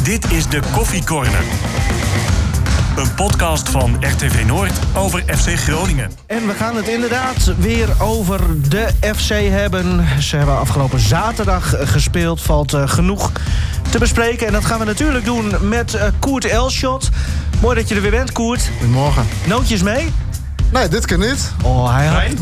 Dit is de Koffie Corner. Een podcast van RTV Noord over FC Groningen. En we gaan het inderdaad weer over de FC hebben. Ze hebben afgelopen zaterdag gespeeld. Valt genoeg te bespreken. En dat gaan we natuurlijk doen met Koert Elschot. Mooi dat je er weer bent, Koert. Goedemorgen. Nootjes mee? Nee, dit keer niet. Oh, hij had...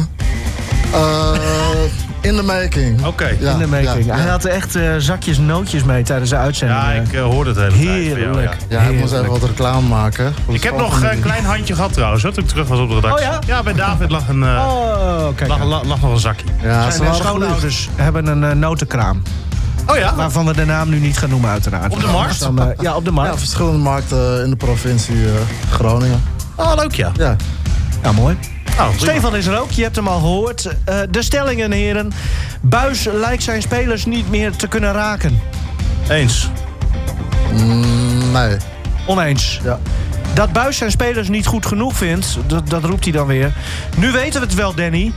In the making. Oké. Ja, in de making. ja. Hij had echt zakjes nootjes mee tijdens de uitzending. Ja, ik hoorde het hele tijd. Heerlijk. Ja, ik moest even wat reclame maken. Ik heb nog een klein handje gehad trouwens, hoor, toen ik terug was op de redactie. Oh ja? Ja, bij David lag een, kijk. lag nog een zakje. Ja, Zijn schoonouders hebben een notenkraam. Oh ja? Waarvan we de naam nu niet gaan noemen, uiteraard. Op de markt? Dan, ja, op de markt. Ja, verschillende markten in de provincie Groningen. Oh, leuk ja. Ja. Ja, mooi. Oh, Stefan is er ook, je hebt hem al gehoord. De stellingen, heren. Buis lijkt zijn spelers niet meer te kunnen raken. Eens. Nee. Oneens. Ja. Dat Buis zijn spelers niet goed genoeg vindt, dat roept hij dan weer. Nu weten we het wel, Danny.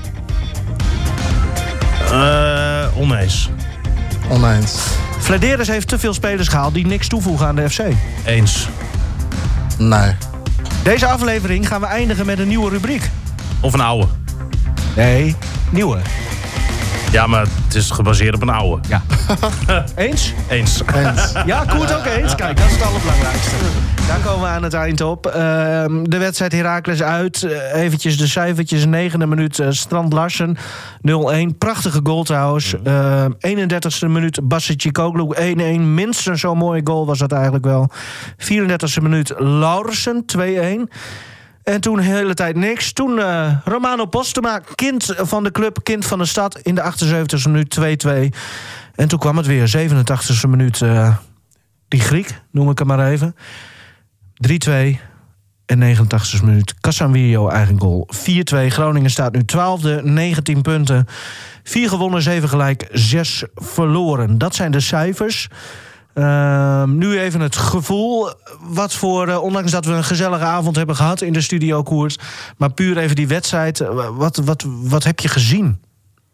Oneens. Oneens. Flederis heeft te veel spelers gehaald die niks toevoegen aan de FC. Eens. Nee. Deze aflevering gaan we eindigen met een nieuwe rubriek. Of een oude. Nee, nieuwe. Ja, maar het is gebaseerd op een oude. Ja. Eens? Eens. Eens. Ja, Koert ook eens. Kijk, dat is het allerbelangrijkste. Daar komen we aan het eind op. De wedstrijd Heracles uit. Eventjes de cijfertjes. 9e minuut Strand Larsen. 0-1. Prachtige goal trouwens. 31e minuut Bassicoglu 1-1. Minstens zo'n mooie goal was dat eigenlijk wel. 34e minuut Laurensen 2-1. En toen de hele tijd niks. Toen Romano Postema, kind van de club, kind van de stad. In de 78e minuut 2-2. En toen kwam het weer. 87e minuut. Die Griek, noem ik hem maar even. 3-2. En 89e minuut. Casanvillo eigen goal. 4-2. Groningen staat nu 12e. 19 punten. 4 gewonnen, 7 gelijk, 6 verloren. Dat zijn de cijfers. Nu even het gevoel. Wat voor, ondanks dat we een gezellige avond hebben gehad in de studio Koers. Maar puur even die wedstrijd. Wat heb je gezien?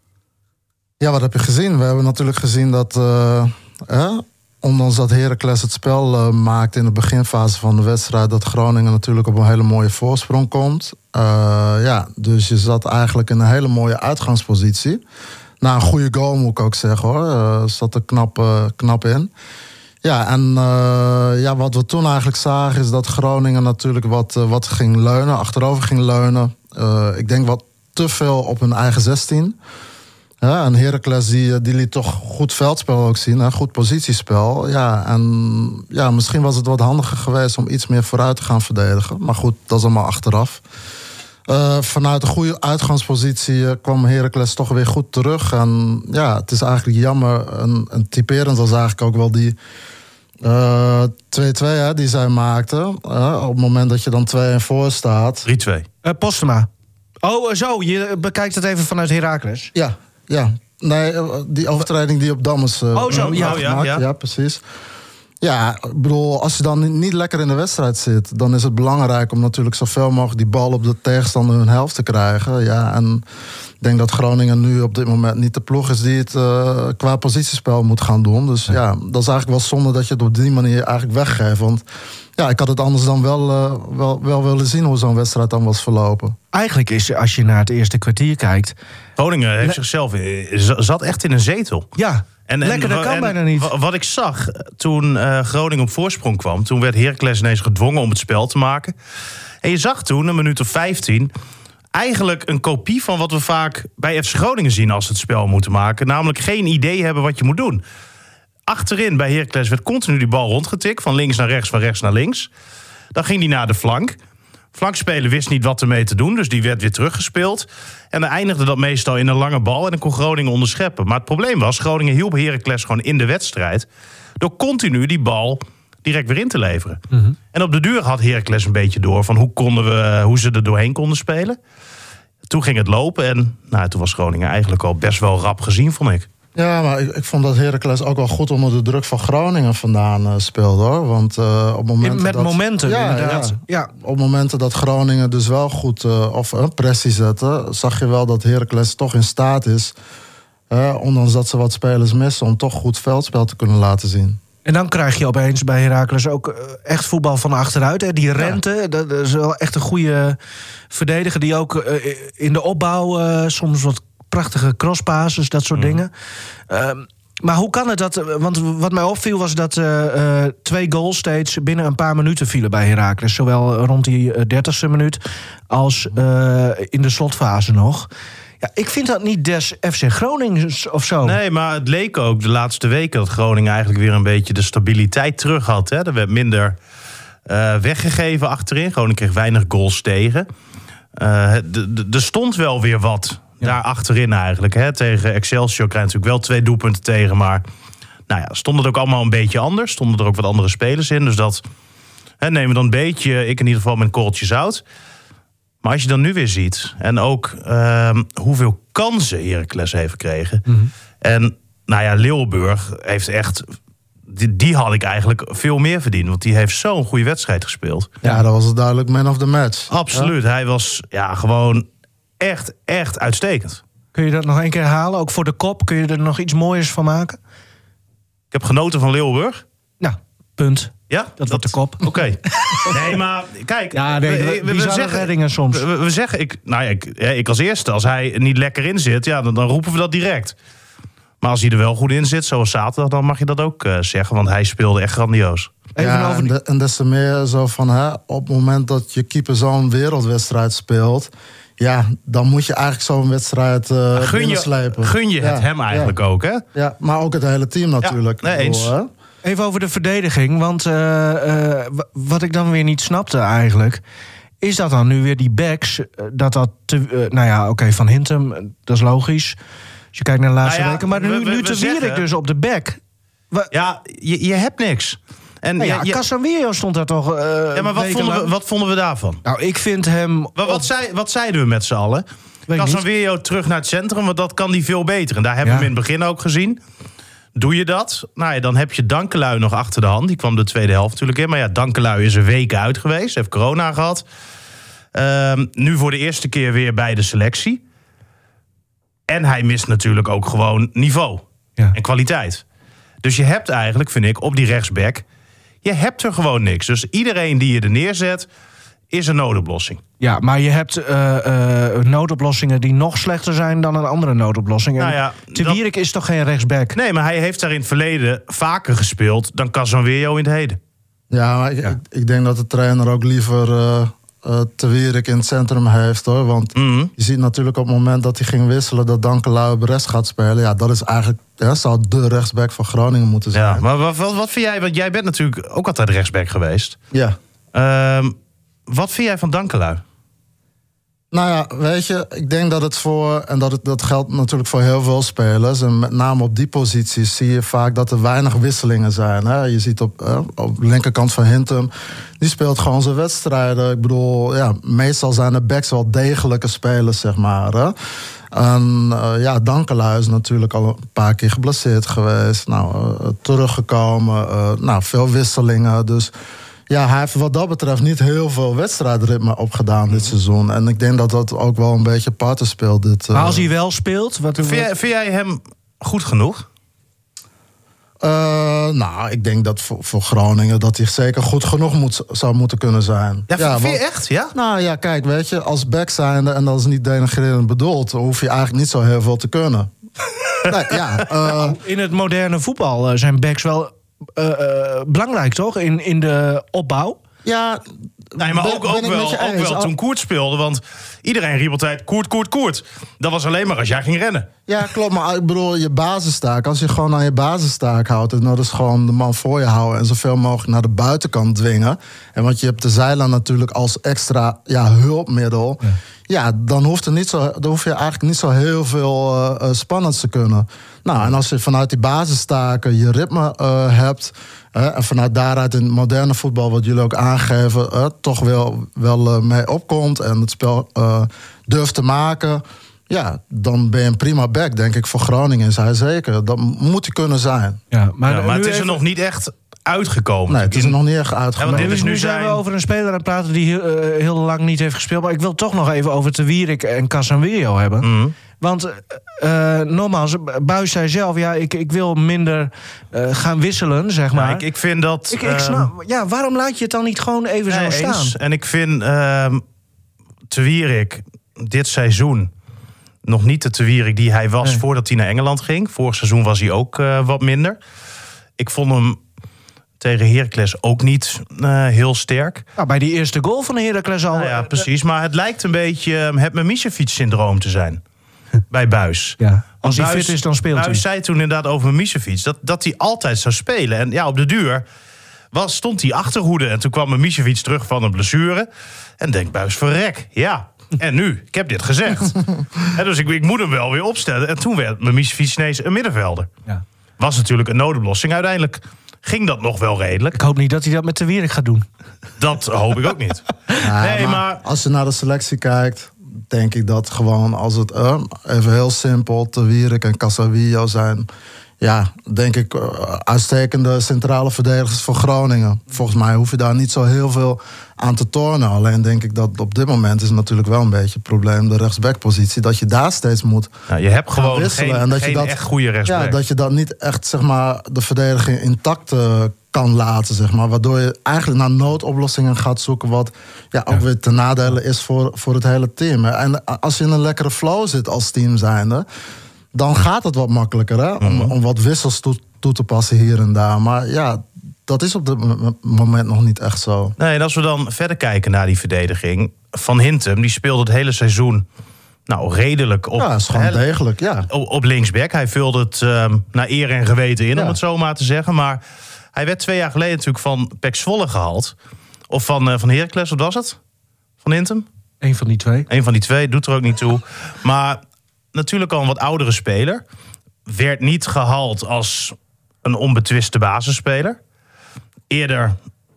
Ja, wat heb je gezien? We hebben natuurlijk gezien dat... ondanks dat Heracles het spel maakt in de beginfase van de wedstrijd... dat Groningen natuurlijk op een hele mooie voorsprong komt. Dus je zat eigenlijk in een hele mooie uitgangspositie. Na een goede goal moet ik ook zeggen, hoor. Zat er knap in. Ja, en wat we toen eigenlijk zagen is dat Groningen natuurlijk wat ging leunen, achterover ging leunen. Ik denk wat te veel op hun eigen 16. Ja, en Heracles die liet toch goed veldspel ook zien, hè, goed positiespel. Ja, en ja, misschien was het wat handiger geweest om iets meer vooruit te gaan verdedigen. Maar goed, dat is allemaal achteraf. Vanuit een goede uitgangspositie kwam Heracles toch weer goed terug. En ja, het is eigenlijk jammer. En typerend was eigenlijk ook wel die 2-2 die zij maakten. Op het moment dat je dan 2-1 voor staat. 3-2. Postema. Oh, zo. Je bekijkt het even vanuit Heracles. Ja. Nee, die overtreding die op Dammers ja, precies. Ja, ik bedoel, als je dan niet lekker in de wedstrijd zit... dan is het belangrijk om natuurlijk zoveel mogelijk die bal op de tegenstander hun helft te krijgen. Ja, en ik denk dat Groningen nu op dit moment niet de ploeg is... die het qua positiespel moet gaan doen. Dus ja, dat is eigenlijk wel zonde dat je het op die manier eigenlijk weggeeft. Want ja, ik had het anders dan wel willen zien hoe zo'n wedstrijd dan was verlopen. Eigenlijk is, als je naar het eerste kwartier kijkt... Groningen heeft zichzelf... zat echt in een zetel. Ja. Lekker, dat kan bijna niet. Wat ik zag toen Groningen op voorsprong kwam... toen werd Heracles ineens gedwongen om het spel te maken. En je zag toen, een minuut of 15... eigenlijk een kopie van wat we vaak bij FC Groningen zien... als ze het spel moeten maken. Namelijk geen idee hebben wat je moet doen. Achterin bij Heracles werd continu die bal rondgetikt... van links naar rechts, van rechts naar links. Dan ging die naar de flank... Flankspeler wist niet wat ermee te doen, dus die werd weer teruggespeeld. En dan eindigde dat meestal in een lange bal en dan kon Groningen onderscheppen. Maar het probleem was, Groningen hielp Heracles gewoon in de wedstrijd... door continu die bal direct weer in te leveren. Mm-hmm. En op de duur had Heracles een beetje door van hoe ze er doorheen konden spelen. Toen ging het lopen en toen was Groningen eigenlijk al best wel rap gezien, vond ik. Ja, maar ik vond dat Heracles ook wel goed onder de druk van Groningen vandaan speelde, hoor. Want op momenten met momenten, inderdaad. Ja, op momenten dat Groningen dus wel goed pressie zette... zag je wel dat Heracles toch in staat is... ondanks dat ze wat spelers missen... om toch goed veldspel te kunnen laten zien. En dan krijg je opeens bij Heracles ook echt voetbal van achteruit. Hè? Die Rente, dat is wel echt een goede verdediger... die ook in de opbouw soms wat prachtige crosspasses, dat soort dingen. Maar hoe kan het dat... Want wat mij opviel was dat 2 goals steeds binnen een paar minuten vielen bij Heracles. Zowel rond die 30e minuut als in de slotfase nog. Ja, ik vind dat niet des FC Groningen of zo. Nee, maar het leek ook de laatste weken... dat Groningen eigenlijk weer een beetje de stabiliteit terug had. Hè? Er werd minder weggegeven achterin. Groningen kreeg weinig goals tegen. Er stond wel weer wat... daar achterin eigenlijk. Hè. Tegen Excelsior krijg je natuurlijk wel 2 doelpunten tegen. Maar stond het ook allemaal een beetje anders. Stonden er ook wat andere spelers in. Dus dat nemen we dan een beetje, ik in ieder geval met een korreltje zout. Maar als je dan nu weer ziet... en ook hoeveel kansen Heracles heeft gekregen. En Leeuwenburg heeft echt... Die had ik eigenlijk veel meer verdiend. Want die heeft zo'n goede wedstrijd gespeeld. Ja, dat was duidelijk man of the match. Absoluut. Hij was gewoon... echt uitstekend. Kun je dat nog een keer herhalen? Ook voor de kop, kun je er nog iets mooiers van maken? Ik heb genoten van Leeuwenburg. Nou, punt. Ja? Dat wordt de kop. Oké. Nee, maar kijk... Ja, we zeggen reddingen soms. We zeggen, ik als eerste, als hij niet lekker in zit... dan roepen we dat direct. Maar als hij er wel goed in zit, zoals zaterdag... dan mag je dat ook zeggen, want hij speelde echt grandioos. En des te meer zo van... op het moment dat je keeper zo'n wereldwedstrijd speelt... ja, dan moet je eigenlijk zo'n wedstrijd binnenslepen. Gun je het hem eigenlijk ook, hè? Ja, maar ook het hele team natuurlijk. Ja, eens. Even over de verdediging, want wat ik dan weer niet snapte eigenlijk... is dat dan nu weer die backs, Van Hintem, dat is logisch... als je kijkt naar de laatste weken, maar nu te Wierik dus op de back. Je hebt niks. En Casemiro stond daar toch... maar wat vonden we daarvan? Nou, ik vind hem... Wat zeiden we met z'n allen? Casemiro terug naar het centrum, want dat kan die veel beter. En daar hebben we hem in het begin ook gezien. Doe je dat? Dan heb je Dankelui nog achter de hand. Die kwam de tweede helft natuurlijk in. Maar Dankelui is een week uit geweest. Heeft corona gehad. Nu voor de eerste keer weer bij de selectie. En hij mist natuurlijk ook gewoon niveau. En kwaliteit. Dus je hebt eigenlijk, vind ik, op die rechtsback... je hebt er gewoon niks. Dus iedereen die je er neerzet, is een noodoplossing. Ja, maar je hebt noodoplossingen die nog slechter zijn dan een andere noodoplossing. Te Wierik is toch geen rechtsback? Nee, maar hij heeft daar in het verleden vaker gespeeld dan Casemiro in het heden. Ja, maar ik denk dat de trainer ook liever Te Wierik in het centrum heeft, hoor. Want je ziet natuurlijk op het moment dat hij ging wisselen... dat Dankelui op rechts gaat spelen. Ja, dat is eigenlijk... zou de rechtsback van Groningen moeten zijn. Ja, maar wat vind jij... Want jij bent natuurlijk ook altijd rechtsback geweest. Ja. Wat vind jij van Dankelui? Nou ja, weet je, ik denk dat het voor... en dat geldt natuurlijk voor heel veel spelers... en met name op die posities zie je vaak dat er weinig wisselingen zijn. Hè? Je ziet op de linkerkant van Hintem... die speelt gewoon zijn wedstrijden. Ik bedoel, meestal zijn de backs wel degelijke spelers, zeg maar. Hè? En Dankelui is natuurlijk al een paar keer geblesseerd geweest. Teruggekomen. Veel wisselingen, dus... Ja, hij heeft wat dat betreft niet heel veel wedstrijdritme opgedaan dit seizoen. En ik denk dat dat ook wel een beetje parten speelt. Maar als hij wel speelt... Vind jij hem goed genoeg? Ik denk dat voor Groningen dat hij zeker goed genoeg zou moeten kunnen zijn. Ja, vind je echt? Ja? Nou ja, kijk, weet je, als back zijnde... en dat is niet denigrerend bedoeld... hoef je eigenlijk niet zo heel veel te kunnen. In het moderne voetbal zijn backs wel... belangrijk, toch? In de opbouw. Ja, maar ook wel toen Koert speelde. Want iedereen riep altijd Koert. Dat was alleen maar als jij ging rennen. Ja, klopt. Maar ik bedoel, je basistaak. Als je gewoon aan je basistaak houdt... en dat is gewoon de man voor je houden... en zoveel mogelijk naar de buitenkant dwingen. En want je hebt de zijlijn natuurlijk als extra hulpmiddel... Ja, dan hoef je eigenlijk niet zo heel veel spannends te kunnen. En als je vanuit die basistaken je ritme hebt... en vanuit daaruit in het moderne voetbal, wat jullie ook aangeven... toch wel mee opkomt en het spel durft te maken... ja, dan ben je een prima back, denk ik, voor Groningen. Is hij zeker. Dat moet hij kunnen zijn. Maar het is er nog niet echt uitgekomen. Nee, het is er nog niet echt Ja, uitgekomen. want dit is Nu nu zijn we zijn... over een speler aan het praten die heel lang niet heeft gespeeld. Maar ik wil toch nog even over Te Wierik en Casemiro hebben. Mhm. Want nogmaals, Buijs zei zelf... ja, ik wil minder gaan wisselen, zeg maar. Ja, ik vind dat... Ik snap, waarom laat je het dan niet gewoon even zo staan? Eens. En ik vind Te Wierik dit seizoen nog niet de Te Wierik die hij was voordat hij naar Engeland ging. Vorig seizoen was hij ook wat minder. Ik vond hem tegen Heracles ook niet heel sterk. Nou, bij die eerste goal van Heracles al... Ja, precies. Maar het lijkt een beetje het Mimicevic-syndroom te zijn. Bij Buijs. Ja. Als hij Buijs- fit is, dan speelt hij. Buijs zei toen inderdaad over Mimicevic dat hij altijd zou spelen. En ja, op de duur stond hij achterhoede. En toen kwam Mimicevic terug van een blessure. En denkt Buijs, verrek, ja. En nu? Ik heb dit gezegd. En dus ik moet hem wel weer opstellen. En toen werd Mimicevic ineens een middenvelder. Ja. Was natuurlijk een noodoplossing. Uiteindelijk ging dat nog wel redelijk. Ik hoop niet dat hij dat met Te Wierik gaat doen. Dat hoop ik ook niet. Ja, Nee, maar als je naar de selectie kijkt, denk ik dat gewoon als het even heel simpel Te Wierik en Casemiro zijn, ja, denk ik uitstekende centrale verdedigers voor Groningen. Volgens mij hoef je daar niet zo heel veel aan te tornen. Alleen denk ik dat op dit moment is natuurlijk wel een beetje het probleem de rechtsbackpositie, dat je daar steeds moet nou, je hebt gewoon wisselen. geen, En dat je geen dat- echt goede rechtsback. Ja, dat je dat niet echt, zeg maar, de verdediging intact kan laten, zeg maar. Waardoor je eigenlijk naar noodoplossingen gaat zoeken, wat ook weer ten nadele is voor het hele team. En als je in een lekkere flow zit als team zijnde, dan gaat het wat makkelijker, hè? Om wat wissels toe te passen hier en daar. Maar ja, dat is op dit moment nog niet echt zo. Nee, en als we dan verder kijken naar die verdediging. Van Hintem, die speelde het hele seizoen redelijk op, Ja, is gewoon degelijk, ja. op linksback. Hij vulde het naar eer en geweten in, om het zo maar te zeggen. Maar hij werd 2 jaar geleden natuurlijk van PEC Zwolle gehaald. Of van Heracles, wat was het? Van Hintem? Eén van die twee. Eén van die twee, doet er ook niet toe. Maar natuurlijk al een wat oudere speler. Werd niet gehaald als een onbetwiste basisspeler. Eerder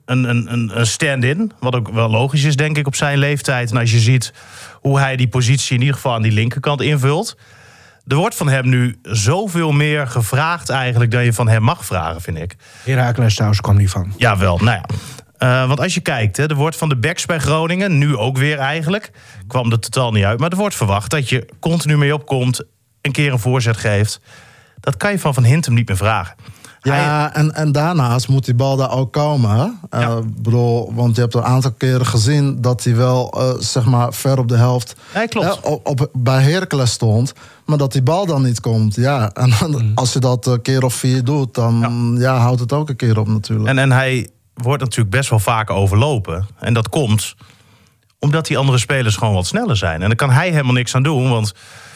een stand-in. Wat ook wel logisch is, denk ik, op zijn leeftijd. En als je ziet hoe hij die positie in ieder geval aan die linkerkant invult. Er wordt van hem nu zoveel meer gevraagd eigenlijk dan je van hem mag vragen, vind ik. Heracles trouwens kwam niet van. Jawel, nou ja. Want als je kijkt, er wordt van de backs bij Groningen, nu ook weer eigenlijk, kwam er totaal niet uit. Maar er wordt verwacht dat je continu mee opkomt, een keer een voorzet geeft. Dat kan je van Hintem niet meer vragen. Ja, en daarnaast moet die bal daar ook komen. Hè? Bedoel, want je hebt een aantal keren gezien dat hij wel zeg maar ver op de helft Nee, klopt. bij Heracles stond. Maar dat die bal dan niet komt. Ja, en als je dat een keer of 4 doet, dan houdt het ook een keer op natuurlijk. En hij wordt natuurlijk best wel vaak overlopen. En dat komt omdat die andere spelers gewoon wat sneller zijn. En daar kan hij helemaal niks aan doen, want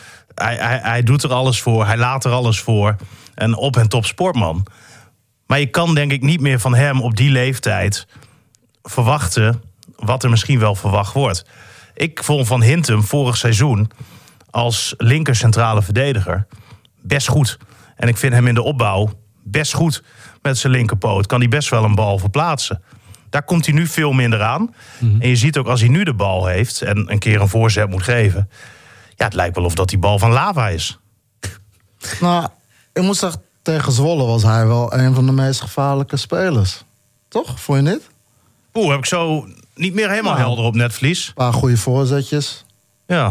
hij doet er alles voor. Hij laat er alles voor. En op en top sportman. Maar je kan denk ik niet meer van hem op die leeftijd verwachten wat er misschien wel verwacht wordt. Ik vond Van Hintem vorig seizoen als linker centrale verdediger best goed. En ik vind hem in de opbouw best goed met zijn linkerpoot. Kan hij best wel een bal verplaatsen. Daar komt hij nu veel minder aan. En je ziet ook als hij nu de bal heeft en een keer een voorzet moet geven. Ja, het lijkt wel of dat die bal van lava is. Nou, ik moet zeggen, tegen Zwolle was hij wel een van de meest gevaarlijke spelers. Toch? Vond je niet? Heb ik zo niet meer helemaal helder op netvlies. Een paar goede voorzetjes. Ja,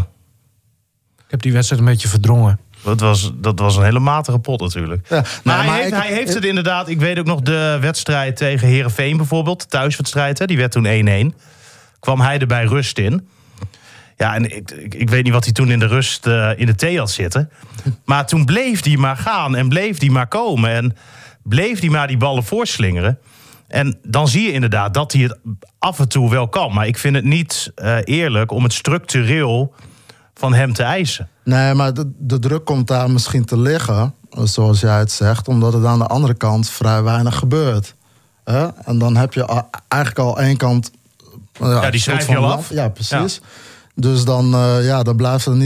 Ik heb die wedstrijd een beetje verdrongen. dat was een hele matige pot natuurlijk. Ja, Maar, nee, hij heeft het inderdaad. Ik weet ook nog de wedstrijd tegen Heerenveen bijvoorbeeld. De thuiswedstrijd, hè, die werd toen 1-1. Kwam hij er bij rust in. Ja, en ik weet niet wat hij toen in de rust in de thee had zitten. Maar toen bleef hij maar gaan en bleef hij maar komen. En bleef hij maar die ballen voorslingeren. En dan zie je inderdaad dat hij het af en toe wel kan. Maar ik vind het niet eerlijk om het structureel van hem te eisen. Nee, maar de druk komt daar misschien te liggen, zoals jij het zegt, omdat het aan de andere kant vrij weinig gebeurt. En dan heb je eigenlijk al één kant. Ja, die schrijf je al af. Ja, precies. Ja. Dus dan, dan blijven er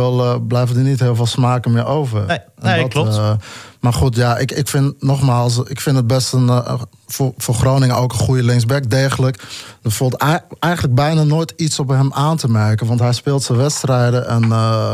niet heel veel smaken meer over. Nee, klopt. Maar goed, ja, ik vind nogmaals, ik vind het best voor Groningen ook een goede linksback, degelijk. Er valt eigenlijk bijna nooit iets op hem aan te merken, want hij speelt zijn wedstrijden en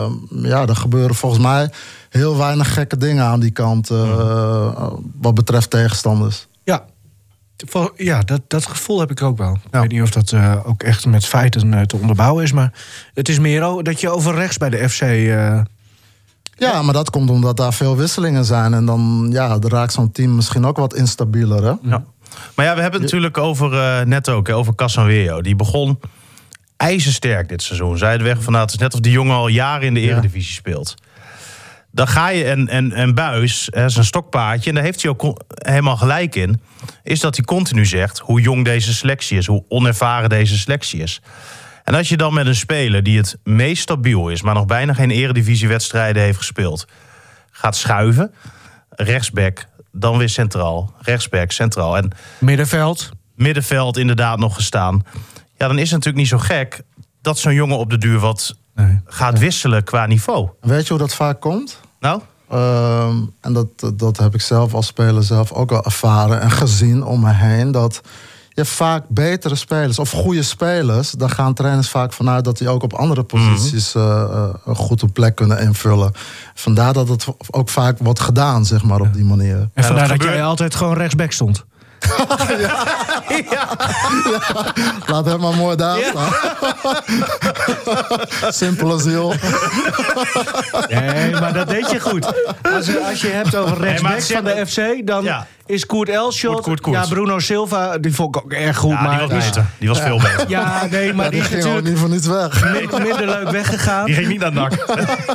er gebeuren volgens mij heel weinig gekke dingen aan die kant wat betreft tegenstanders. Ja. Ja, dat gevoel heb ik ook wel. Ik Ja. weet niet of dat ook echt met feiten te onderbouwen is. Maar het is meer dat je over rechts bij de FC... Ja, maar dat komt omdat daar veel wisselingen zijn. En dan raakt zo'n team misschien ook wat instabieler. Hè? Ja. Maar ja, we hebben het natuurlijk over Casanweo. Die begon ijzersterk dit seizoen. Zij de weg van, het is net of die jongen al jaren in de Eredivisie speelt. Dan ga je en Buijs, zijn stokpaardje, en daar heeft hij ook helemaal gelijk in, is dat hij continu zegt hoe jong deze selectie is, hoe onervaren deze selectie is. En als je dan met een speler die het meest stabiel is, maar nog bijna geen eredivisiewedstrijden heeft gespeeld, gaat schuiven, rechtsback, dan weer centraal, rechtsback, centraal en middenveld inderdaad nog gestaan. Ja, dan is het natuurlijk niet zo gek dat zo'n jongen op de duur wat gaat wisselen qua niveau. Weet je hoe dat vaak komt? Nou? En dat heb ik zelf als speler zelf ook wel ervaren en gezien om me heen. Dat je vaak betere spelers of goede spelers, daar gaan trainers vaak vanuit dat die ook op andere posities een goede plek kunnen invullen. Vandaar dat het ook vaak wordt gedaan, zeg maar, op die manier. En vandaar dat jij altijd gewoon rechtsback stond. Laat hem maar mooi daar staan. Simpele ziel. Nee, maar dat deed je goed. Als je hebt over rechtsback van de FC, dan is Koert Elschot. Koert. Ja, Bruno Silva, die vond ik ook erg goed. Ja, maar die was veel beter. Ja, nee, maar Die die is ging ook natuurlijk niet voor niets weg. minder leuk weggegaan. Die ging niet naar NAC.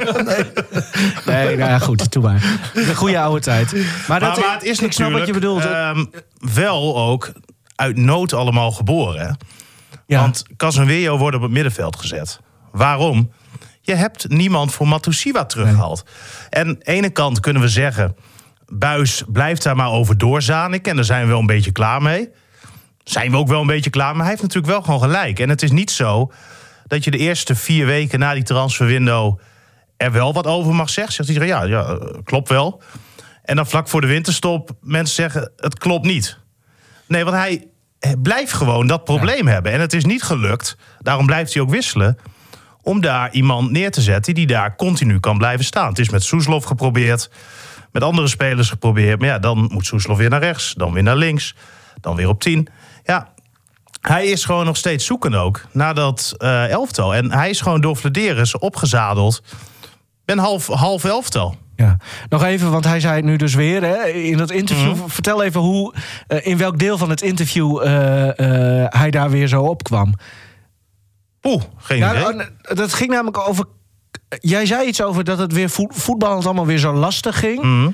Nee, nou ja, goed, doe maar. De goede oude tijd. Maar het is ik snap wat je bedoelt. Wel ook uit nood allemaal geboren. Hè? Ja. Want Casanweo wordt op het middenveld gezet. Waarom? Je hebt niemand voor Matusiwa teruggehaald. En aan de ene kant kunnen we zeggen, Buijs blijft daar maar over doorzaniken. En daar zijn we wel een beetje klaar mee. Zijn we ook wel een beetje klaar. Maar hij heeft natuurlijk wel gewoon gelijk. En het is niet zo dat je de eerste 4 weken na die transferwindow er wel wat over mag zeggen. Zegt iedereen, ja, klopt wel. En dan vlak voor de winterstop mensen zeggen, het klopt niet. Nee, want hij blijft gewoon dat probleem hebben. En het is niet gelukt, daarom blijft hij ook wisselen, om daar iemand neer te zetten die daar continu kan blijven staan. Het is met Soeslof geprobeerd, met andere spelers geprobeerd. Maar ja, dan moet Soeslof weer naar rechts, dan weer naar links, dan weer op 10. Ja, hij is gewoon nog steeds zoeken ook naar dat elftal. En hij is gewoon door Flederis opgezadeld. Een half elftal. Ja, nog even, want hij zei het nu dus weer in dat interview. Vertel even hoe, in welk deel van het interview hij daar weer zo opkwam. Geen idee. Dat ging namelijk over. Jij zei iets over dat het weer voetballend allemaal weer zo lastig ging.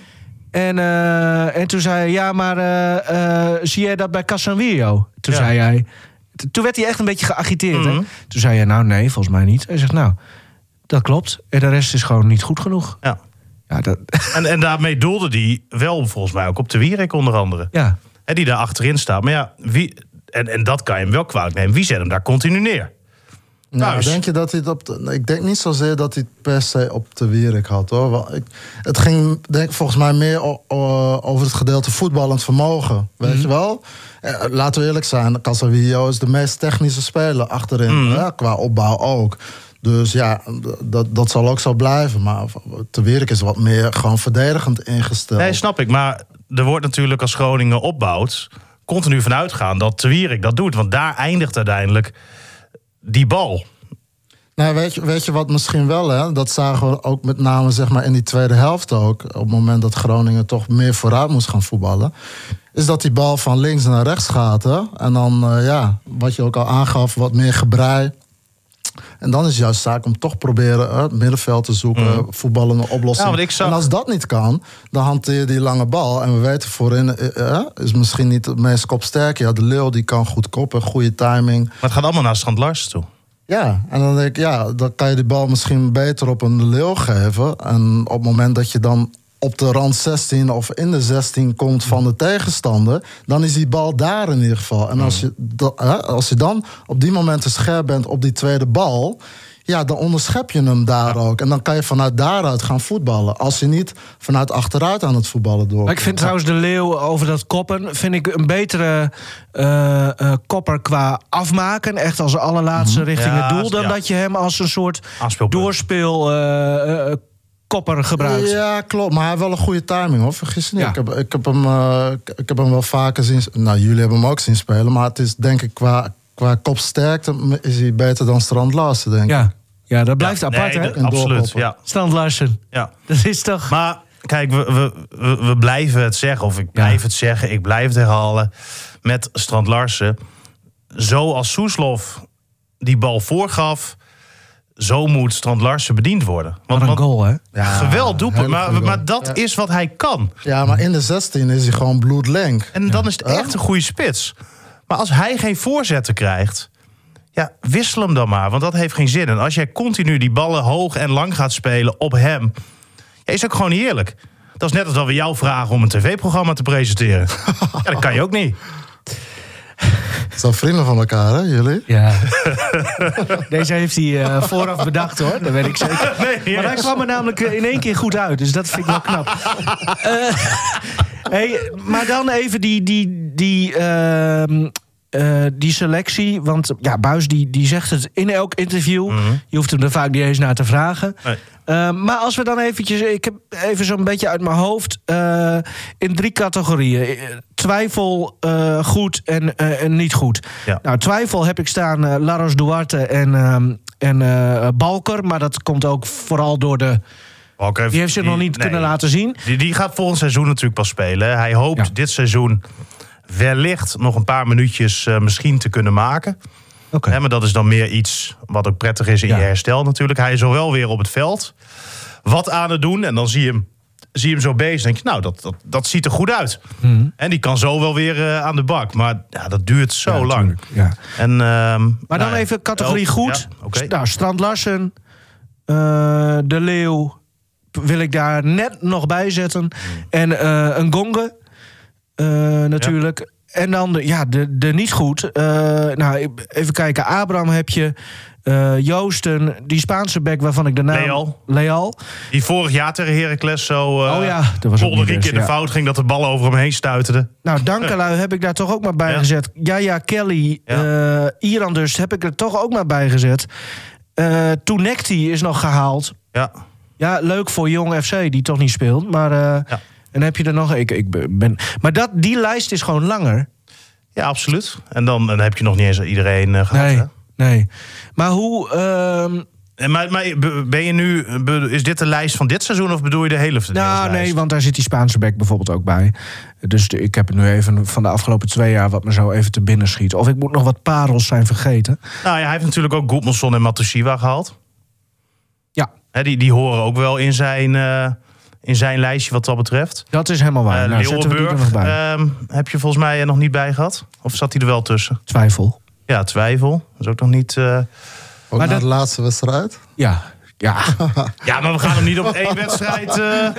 En toen zei hij, ja, maar zie jij dat bij Casanweo? Toen zei hij. Toen werd hij echt een beetje geagiteerd. Hè? Toen zei hij, nou nee, volgens mij niet. Hij zegt, nou, dat klopt. En de rest is gewoon niet goed genoeg. Ja. Ja, en daarmee doelde hij wel volgens mij ook op de Wierik onder andere. Ja. En die daar achterin staat. Maar ja, en dat kan je hem wel kwalijk nemen. Wie zet hem daar continu neer? Nou, denk je dat hij het ik denk niet zozeer dat hij het per se op de Wierik had, hoor. Het ging, denk ik, volgens mij meer over het gedeelte voetballend vermogen. Weet je wel? Laten we eerlijk zijn, Casanweo is de meest technische speler achterin. Qua opbouw ook. Dus ja, dat zal ook zo blijven. Maar de Wierik is wat meer gewoon verdedigend ingesteld. Nee, snap ik. Maar er wordt natuurlijk als Groningen opbouwt continu vanuit gaan dat de Wierik dat doet. Want daar eindigt uiteindelijk die bal. Nou, weet je wat misschien wel, hè? Dat zagen we ook met name, zeg maar, in die tweede helft ook. Op het moment dat Groningen toch meer vooruit moest gaan voetballen, is dat die bal van links naar rechts gaat. Hè? En dan, wat je ook al aangaf, wat meer gebrei. En dan is het juist zaak om toch proberen het middenveld te zoeken, voetballende oplossingen. Ja, en als dat niet kan, dan hanteer je die lange bal. En we weten voorin is misschien niet het meest kopsterk. Ja, de Leeuw die kan goed koppen, goede timing. Maar het gaat allemaal naar Strand Larsen toe. Ja, en dan denk ik, dan kan je die bal misschien beter op een Leeuw geven. En op het moment dat je dan op de rand 16 of in de 16 komt van de tegenstander, dan is die bal daar in ieder geval. En als je dan op die momenten scherp bent op die tweede bal, ja, dan onderschep je hem daar ook. En dan kan je vanuit daaruit gaan voetballen. Als je niet vanuit achteruit aan het voetballen door. Maar ik vind trouwens de Leeuw over dat koppen, vind ik een betere kopper qua afmaken. Echt als allerlaatste richting het doel. Dan dat je hem als een soort doorspeel kopper gebruikt. Ja, klopt. Maar hij heeft wel een goede timing, hoor. Vergis je niet. Ja. Ik heb hem wel vaker zien... Nou, jullie hebben hem ook zien spelen. Maar het is, denk ik, qua kopsterkte... is hij beter dan Strand Larsen, denk ik. Ja, dat blijft apart, hè? Absoluut, ja. Strand Larsen. Ja. Dat is toch... Maar kijk, we blijven het zeggen, of ik blijf het zeggen, ik blijf het herhalen. Met Strand Larsen. Zoals Soeslof die bal voorgaf, zo moet Strand Larsen bediend worden. Wat een goal, hè? Ja, geweldig doelpunt, hele maar dat is wat hij kan. Ja, maar in de 16 is hij gewoon bloedlenk. En dan is het echt een goede spits. Maar als hij geen voorzetten krijgt, ja, wissel hem dan maar, want dat heeft geen zin. En als jij continu die ballen hoog en lang gaat spelen op hem, ja, is ook gewoon niet eerlijk. Dat is net als dat we jou vragen om een tv-programma te presenteren. Ja, dat kan je ook niet. Het zijn vrienden van elkaar, hè, jullie? Ja. Deze heeft hij vooraf bedacht, hoor. Dat weet ik zeker. Nee, maar hij kwam er namelijk in 1 keer goed uit. Dus dat vind ik wel knap. Maar dan even die selectie. Want ja, Buijs die zegt het in elk interview. Mm-hmm. Je hoeft hem er vaak niet eens naar te vragen. Nee. Maar als we dan eventjes... Ik heb even zo'n beetje uit mijn hoofd... in 3 categorieën. Twijfel, goed en niet goed. Ja. Nou, twijfel heb ik staan Laros Duarte en Balker. Maar dat komt ook vooral door de... Die heeft zich nog niet kunnen laten zien. Die gaat volgend seizoen natuurlijk pas spelen. Hij hoopt dit seizoen wellicht nog een paar minuutjes misschien te kunnen maken. Okay. Maar dat is dan meer iets wat ook prettig is in je herstel natuurlijk. Hij is al wel weer op het veld. Wat aan het doen. En dan zie je hem zo bezig. Denk je, nou, dat ziet er goed uit. Mm-hmm. En die kan zo wel weer aan de bak. Maar ja, dat duurt zo lang. Ja. En, maar dan even categorie goed. Ja, okay. Nou, Strand Larsen, De Leeuw wil ik daar net nog bij zetten. En een Gonge natuurlijk. Ja. En dan de niet goed. Nou, even kijken. Abraham heb je. Joosten, die Spaanse bek waarvan ik de naam... Leal. Die vorig jaar tegen Heracles zo... dat was ook in de fout ging dat de bal over hem heen stuiterde. Nou, Dankelui heb ik daar toch ook maar bij gezet. Ja, Kelly, Iran dus heb ik er toch ook maar bij gezet. Toenekti is nog gehaald. Ja. Ja, leuk voor Jong FC, die toch niet speelt. Maar en heb je er nog... Maar die lijst is gewoon langer. Ja, absoluut. En dan heb je nog niet eens iedereen gehad. Nee, hè? nee. Maar hoe... Maar ben je nu... Is dit de lijst van dit seizoen of bedoel je de hele Nou, nee, want daar zit die Spaanse bek bijvoorbeeld ook bij. Dus ik heb het nu even van de afgelopen 2 jaar... wat me zo even te binnen schiet. Of ik moet nog wat parels zijn vergeten. Nou ja, hij heeft natuurlijk ook Goedmanson en Matusiwa gehaald. Ja. Die horen ook wel in zijn lijstje wat dat betreft. Dat is helemaal waar. Leeuwenburg heb je volgens mij nog niet bij gehad? Of zat hij er wel tussen? Twijfel. Ja, twijfel. Dat is ook nog niet... Ook maar na de laatste wedstrijd? Ja. Ja, maar we gaan hem niet op 1 wedstrijd...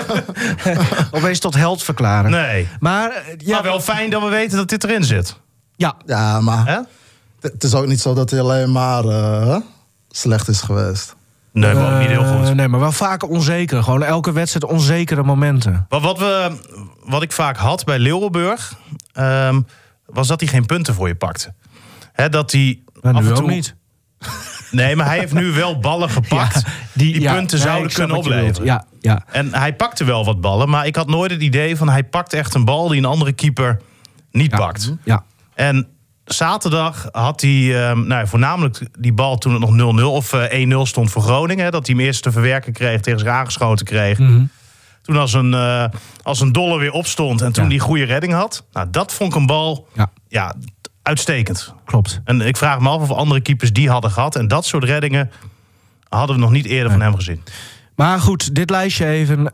opeens tot held verklaren. Nee. Maar wel fijn dat we weten dat dit erin zit. Ja, maar het is ook niet zo dat hij alleen maar slecht is geweest. Nee, maar ook niet heel goed. Nee, maar wel vaak onzeker. Gewoon elke wedstrijd onzekere momenten. Wat ik vaak had bij Leeuwenburg... was dat hij geen punten voor je pakte. Dat hij af en toe ook niet. Nee, maar hij heeft nu wel ballen gepakt... die punten zouden kunnen opleveren. Ja. En hij pakte wel wat ballen... maar ik had nooit het idee van... hij pakt echt een bal die een andere keeper niet pakt. Ja. En zaterdag had hij voornamelijk die bal toen het nog 0-0 of 1-0 stond voor Groningen. Dat hij hem eerst te verwerken kreeg, tegen zich aangeschoten kreeg. Mm-hmm. Toen als een dolle weer opstond en toen die goede redding had. Nou, dat vond ik een bal uitstekend. Klopt. En ik vraag me af of andere keepers die hadden gehad. En dat soort reddingen hadden we nog niet eerder van hem gezien. Maar goed, dit lijstje even.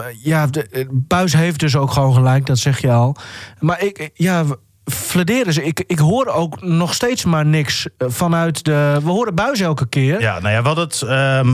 Buijs heeft dus ook gewoon gelijk, dat zeg je al. Maar Flederis, ik hoor ook nog steeds maar niks vanuit de... We horen Buijs elke keer. Ja, nou ja, wat het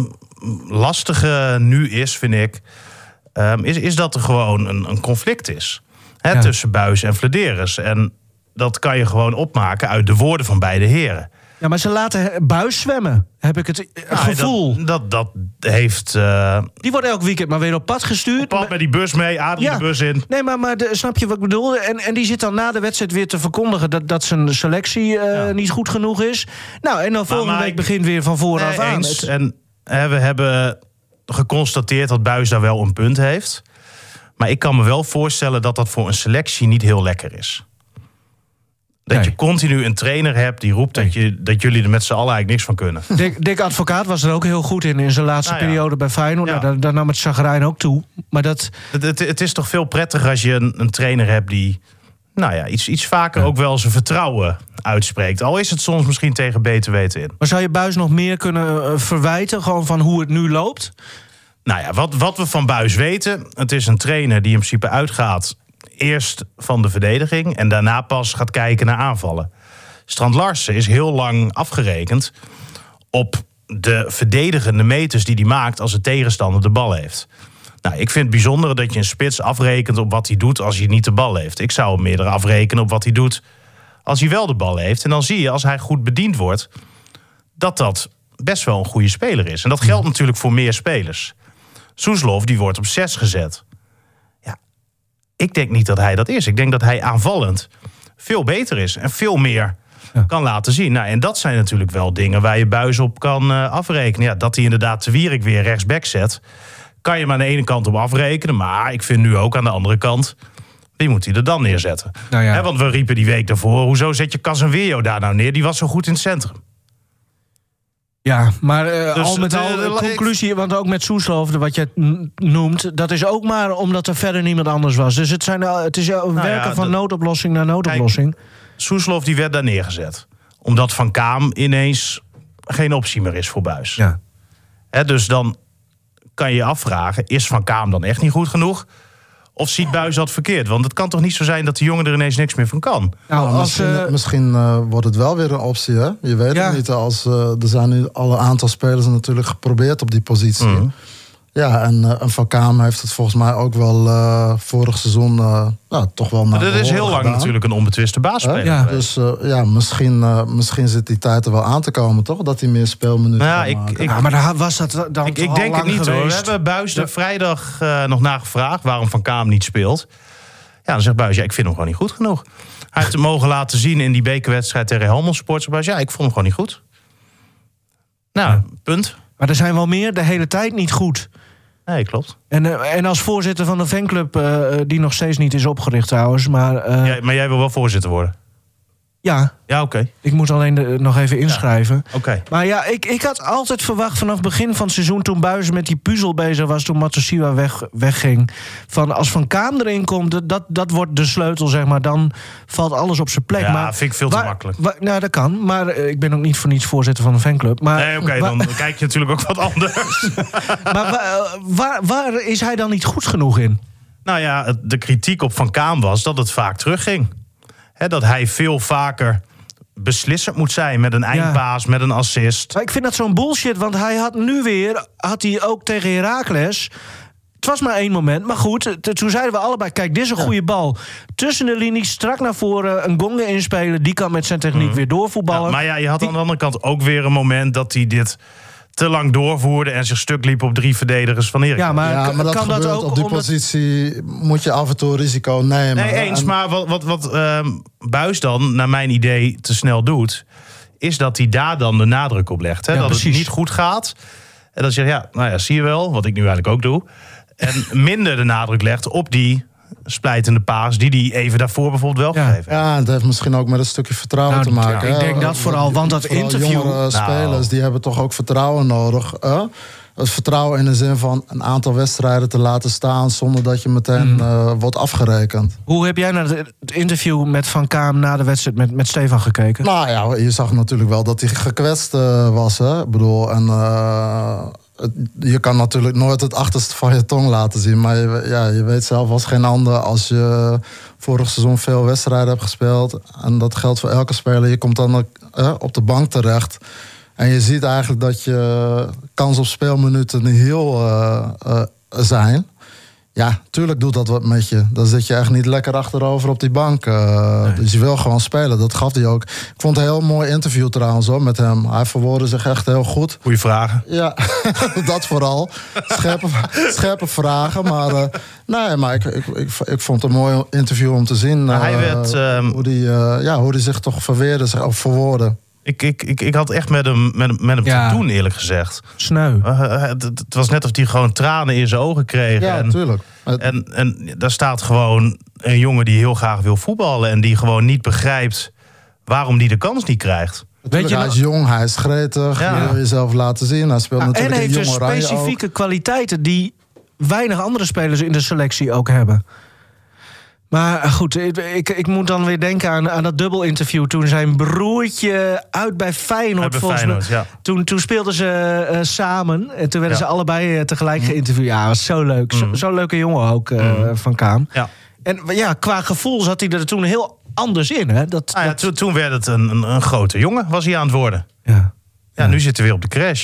lastige nu is, vind ik... is dat er gewoon een conflict is. Tussen Buijs en Flederis. En dat kan je gewoon opmaken uit de woorden van beide heren. Ja, maar ze laten Buijs zwemmen, heb ik het gevoel. Dat heeft... Die wordt elk weekend maar weer op pad gestuurd. Op pad met die bus mee, Adrie de bus in. Nee, maar snap je wat ik bedoel? En die zit dan na de wedstrijd weer te verkondigen... dat zijn selectie niet goed genoeg is. Nou, en dan volgende week begint weer van vooraf aan. En we hebben geconstateerd dat Buijs daar wel een punt heeft. Maar ik kan me wel voorstellen dat dat voor een selectie niet heel lekker is. Dat je continu een trainer hebt die roept dat jullie er met z'n allen eigenlijk niks van kunnen. Dick Advocaat was er ook heel goed in zijn laatste periode bij Feyenoord. Ja. Nou, daar nam het chagrijn ook toe. Maar Het is toch veel prettiger als je een trainer hebt die iets vaker ook wel zijn vertrouwen uitspreekt. Al is het soms misschien tegen beter weten in. Maar zou je Buijs nog meer kunnen verwijten, gewoon van hoe het nu loopt? Nou ja, wat we van Buijs weten, het is een trainer die in principe uitgaat eerst van de verdediging en daarna pas gaat kijken naar aanvallen. Strand Larsen is heel lang afgerekend op de verdedigende meters die hij maakt als de tegenstander de bal heeft. Nou, ik vind het bijzonder dat je een spits afrekent op wat hij doet als hij niet de bal heeft. Ik zou hem meer afrekenen op wat hij doet als hij wel de bal heeft. En dan zie je, als hij goed bediend wordt, dat best wel een goede speler is. En dat geldt natuurlijk voor meer spelers. Soeslof, die wordt op 6 gezet. Ja, ik denk niet dat hij dat is. Ik denk dat hij aanvallend veel beter is en veel meer kan laten zien. Nou, en dat zijn natuurlijk wel dingen waar je Buijs op kan afrekenen. Ja, dat hij inderdaad de Wierik weer rechtsback zet, kan je maar aan de ene kant op afrekenen. Maar ik vind nu ook aan de andere kant, wie moet hij er dan neerzetten? Nou ja. Want we riepen die week daarvoor, hoezo zet je Casemiro daar nou neer? Die was zo goed in het centrum. Ja, maar Dus al met al de conclusie, want ook met Soeslof, wat je noemt, dat is ook maar omdat er verder niemand anders was. Dus het is werken van noodoplossing naar noodoplossing. Soeslof die werd daar neergezet. Omdat Van Kaam ineens geen optie meer is voor Buijs. Ja. Dus dan kan je je afvragen, is Van Kaam dan echt niet goed genoeg? Of ziet Buijs dat verkeerd? Want het kan toch niet zo zijn dat die jongen er ineens niks meer van kan? Nou, misschien wordt het wel weer een optie, hè? Je weet het niet. Er zijn nu al een aantal spelers natuurlijk geprobeerd op die positie. Mm. Ja, en Van Kaam heeft het volgens mij ook wel vorig seizoen toch wel naar Dat is heel lang natuurlijk een onbetwiste baasspeler. Ja. Dus misschien zit die tijd er wel aan te komen, toch? Dat hij meer speelminuten kan maken. maar daar was dat dan Ik denk het niet, hoor. We hebben Buijs er vrijdag nog nagevraagd waarom Van Kaam niet speelt. Ja, dan zegt Buijs, ik vind hem gewoon niet goed genoeg. Hij heeft hem mogen laten zien in die bekerwedstrijd tegen Helmond Sport. Buijs, ik vond hem gewoon niet goed. Nou, punt. Maar er zijn wel meer de hele tijd niet goed. Nee, klopt. En als voorzitter van een fanclub, die nog steeds niet is opgericht trouwens. Maar jij wil wel voorzitter worden? Ja. Ja, oké. Ik moet alleen nog even inschrijven. Ja, oké. Maar ja, ik had altijd verwacht vanaf het begin van het seizoen, toen Buijs met die puzzel bezig was, toen Matosiwa wegging, van als Van Kaam erin komt, dat wordt de sleutel, zeg maar. Dan valt alles op zijn plek. Ja, maar vind ik veel te makkelijk. Nou, dat kan. Maar ik ben ook niet voor niets voorzitter van een fanclub. Maar, nee, oké, dan kijk je natuurlijk ook wat anders. Maar waar is hij dan niet goed genoeg in? Nou ja, de kritiek op Van Kaam was dat het vaak terugging. Dat hij veel vaker beslissend moet zijn met een eindpaas, met een assist. Maar ik vind dat zo'n bullshit, want hij had hij ook tegen Heracles. Het was maar 1 moment, maar goed, toen zeiden we allebei, kijk, dit is een goede bal. Tussen de linies, strak naar voren, een Gonga inspelen, die kan met zijn techniek weer doorvoetballen. Ja, maar je had aan de andere kant ook weer een moment dat hij dit te lang doorvoerde en zich stuk liep op 3 verdedigers van Heracles. Ja, maar dat kan dat ook op die positie moet je af en toe risico nemen. Nee, eens. Maar wat Buijs dan, naar mijn idee, te snel doet, is dat hij daar dan de nadruk op legt. Dat precies. Het niet goed gaat. En dan zeg je, zie je wel, wat ik nu eigenlijk ook doe. En minder de nadruk legt op die splijtende paas die hij even daarvoor bijvoorbeeld wel gegeven heeft. Ja, het heeft misschien ook met een stukje vertrouwen te maken. Ik denk dat vooral, want dat interview... Jongere spelers, die hebben toch ook vertrouwen nodig. Het vertrouwen in de zin van een aantal wedstrijden te laten staan zonder dat je meteen wordt afgerekend. Hoe heb jij naar het interview met Van Kaam na de wedstrijd met Stefan gekeken? Nou ja, je zag natuurlijk wel dat hij gekwetst was. Hè? Ik bedoel, je kan natuurlijk nooit het achterste van je tong laten zien. Maar je weet zelf als geen ander, als je vorig seizoen veel wedstrijden hebt gespeeld, en dat geldt voor elke speler, je komt dan op de bank terecht. En je ziet eigenlijk dat je kans op speelminuten niet heel zijn. Ja, tuurlijk doet dat wat met je. Dan zit je echt niet lekker achterover op die bank. Nee. Dus je wil gewoon spelen, dat gaf hij ook. Ik vond het een heel mooi interview trouwens hoor, met hem. Hij verwoordde zich echt heel goed. Goeie vragen. Ja, dat vooral. Scherpe vragen. Maar ik vond het een mooi interview om te zien. Hij werd, hoe hij zich toch verwoordde. Ik had echt met hem te doen, eerlijk gezegd. Sneu. Het was net of hij gewoon tranen in zijn ogen kreeg. Ja, natuurlijk. En daar staat gewoon een jongen die heel graag wil voetballen... en die gewoon niet begrijpt waarom die de kans niet krijgt. Weet je, hij is jong, hij is gretig. Ja. Hij wil jezelf laten zien. Hij speelt natuurlijk en in heeft Jong dus Oranje specifieke ook. kwaliteiten... die weinig andere spelers in de selectie ook hebben. Maar goed, ik moet dan weer denken aan dat dubbelinterview... toen zijn broertje uit bij Feyenoord... Toen speelden ze samen en toen werden ze allebei tegelijk geïnterviewd. Ja, was zo leuk. Zo'n leuke jongen ook van Kaam. Ja. En ja, qua gevoel zat hij er toen heel anders in. Hè? Toen werd het een grote jongen, was hij aan het worden. Ja, nu zit hij weer op de crash.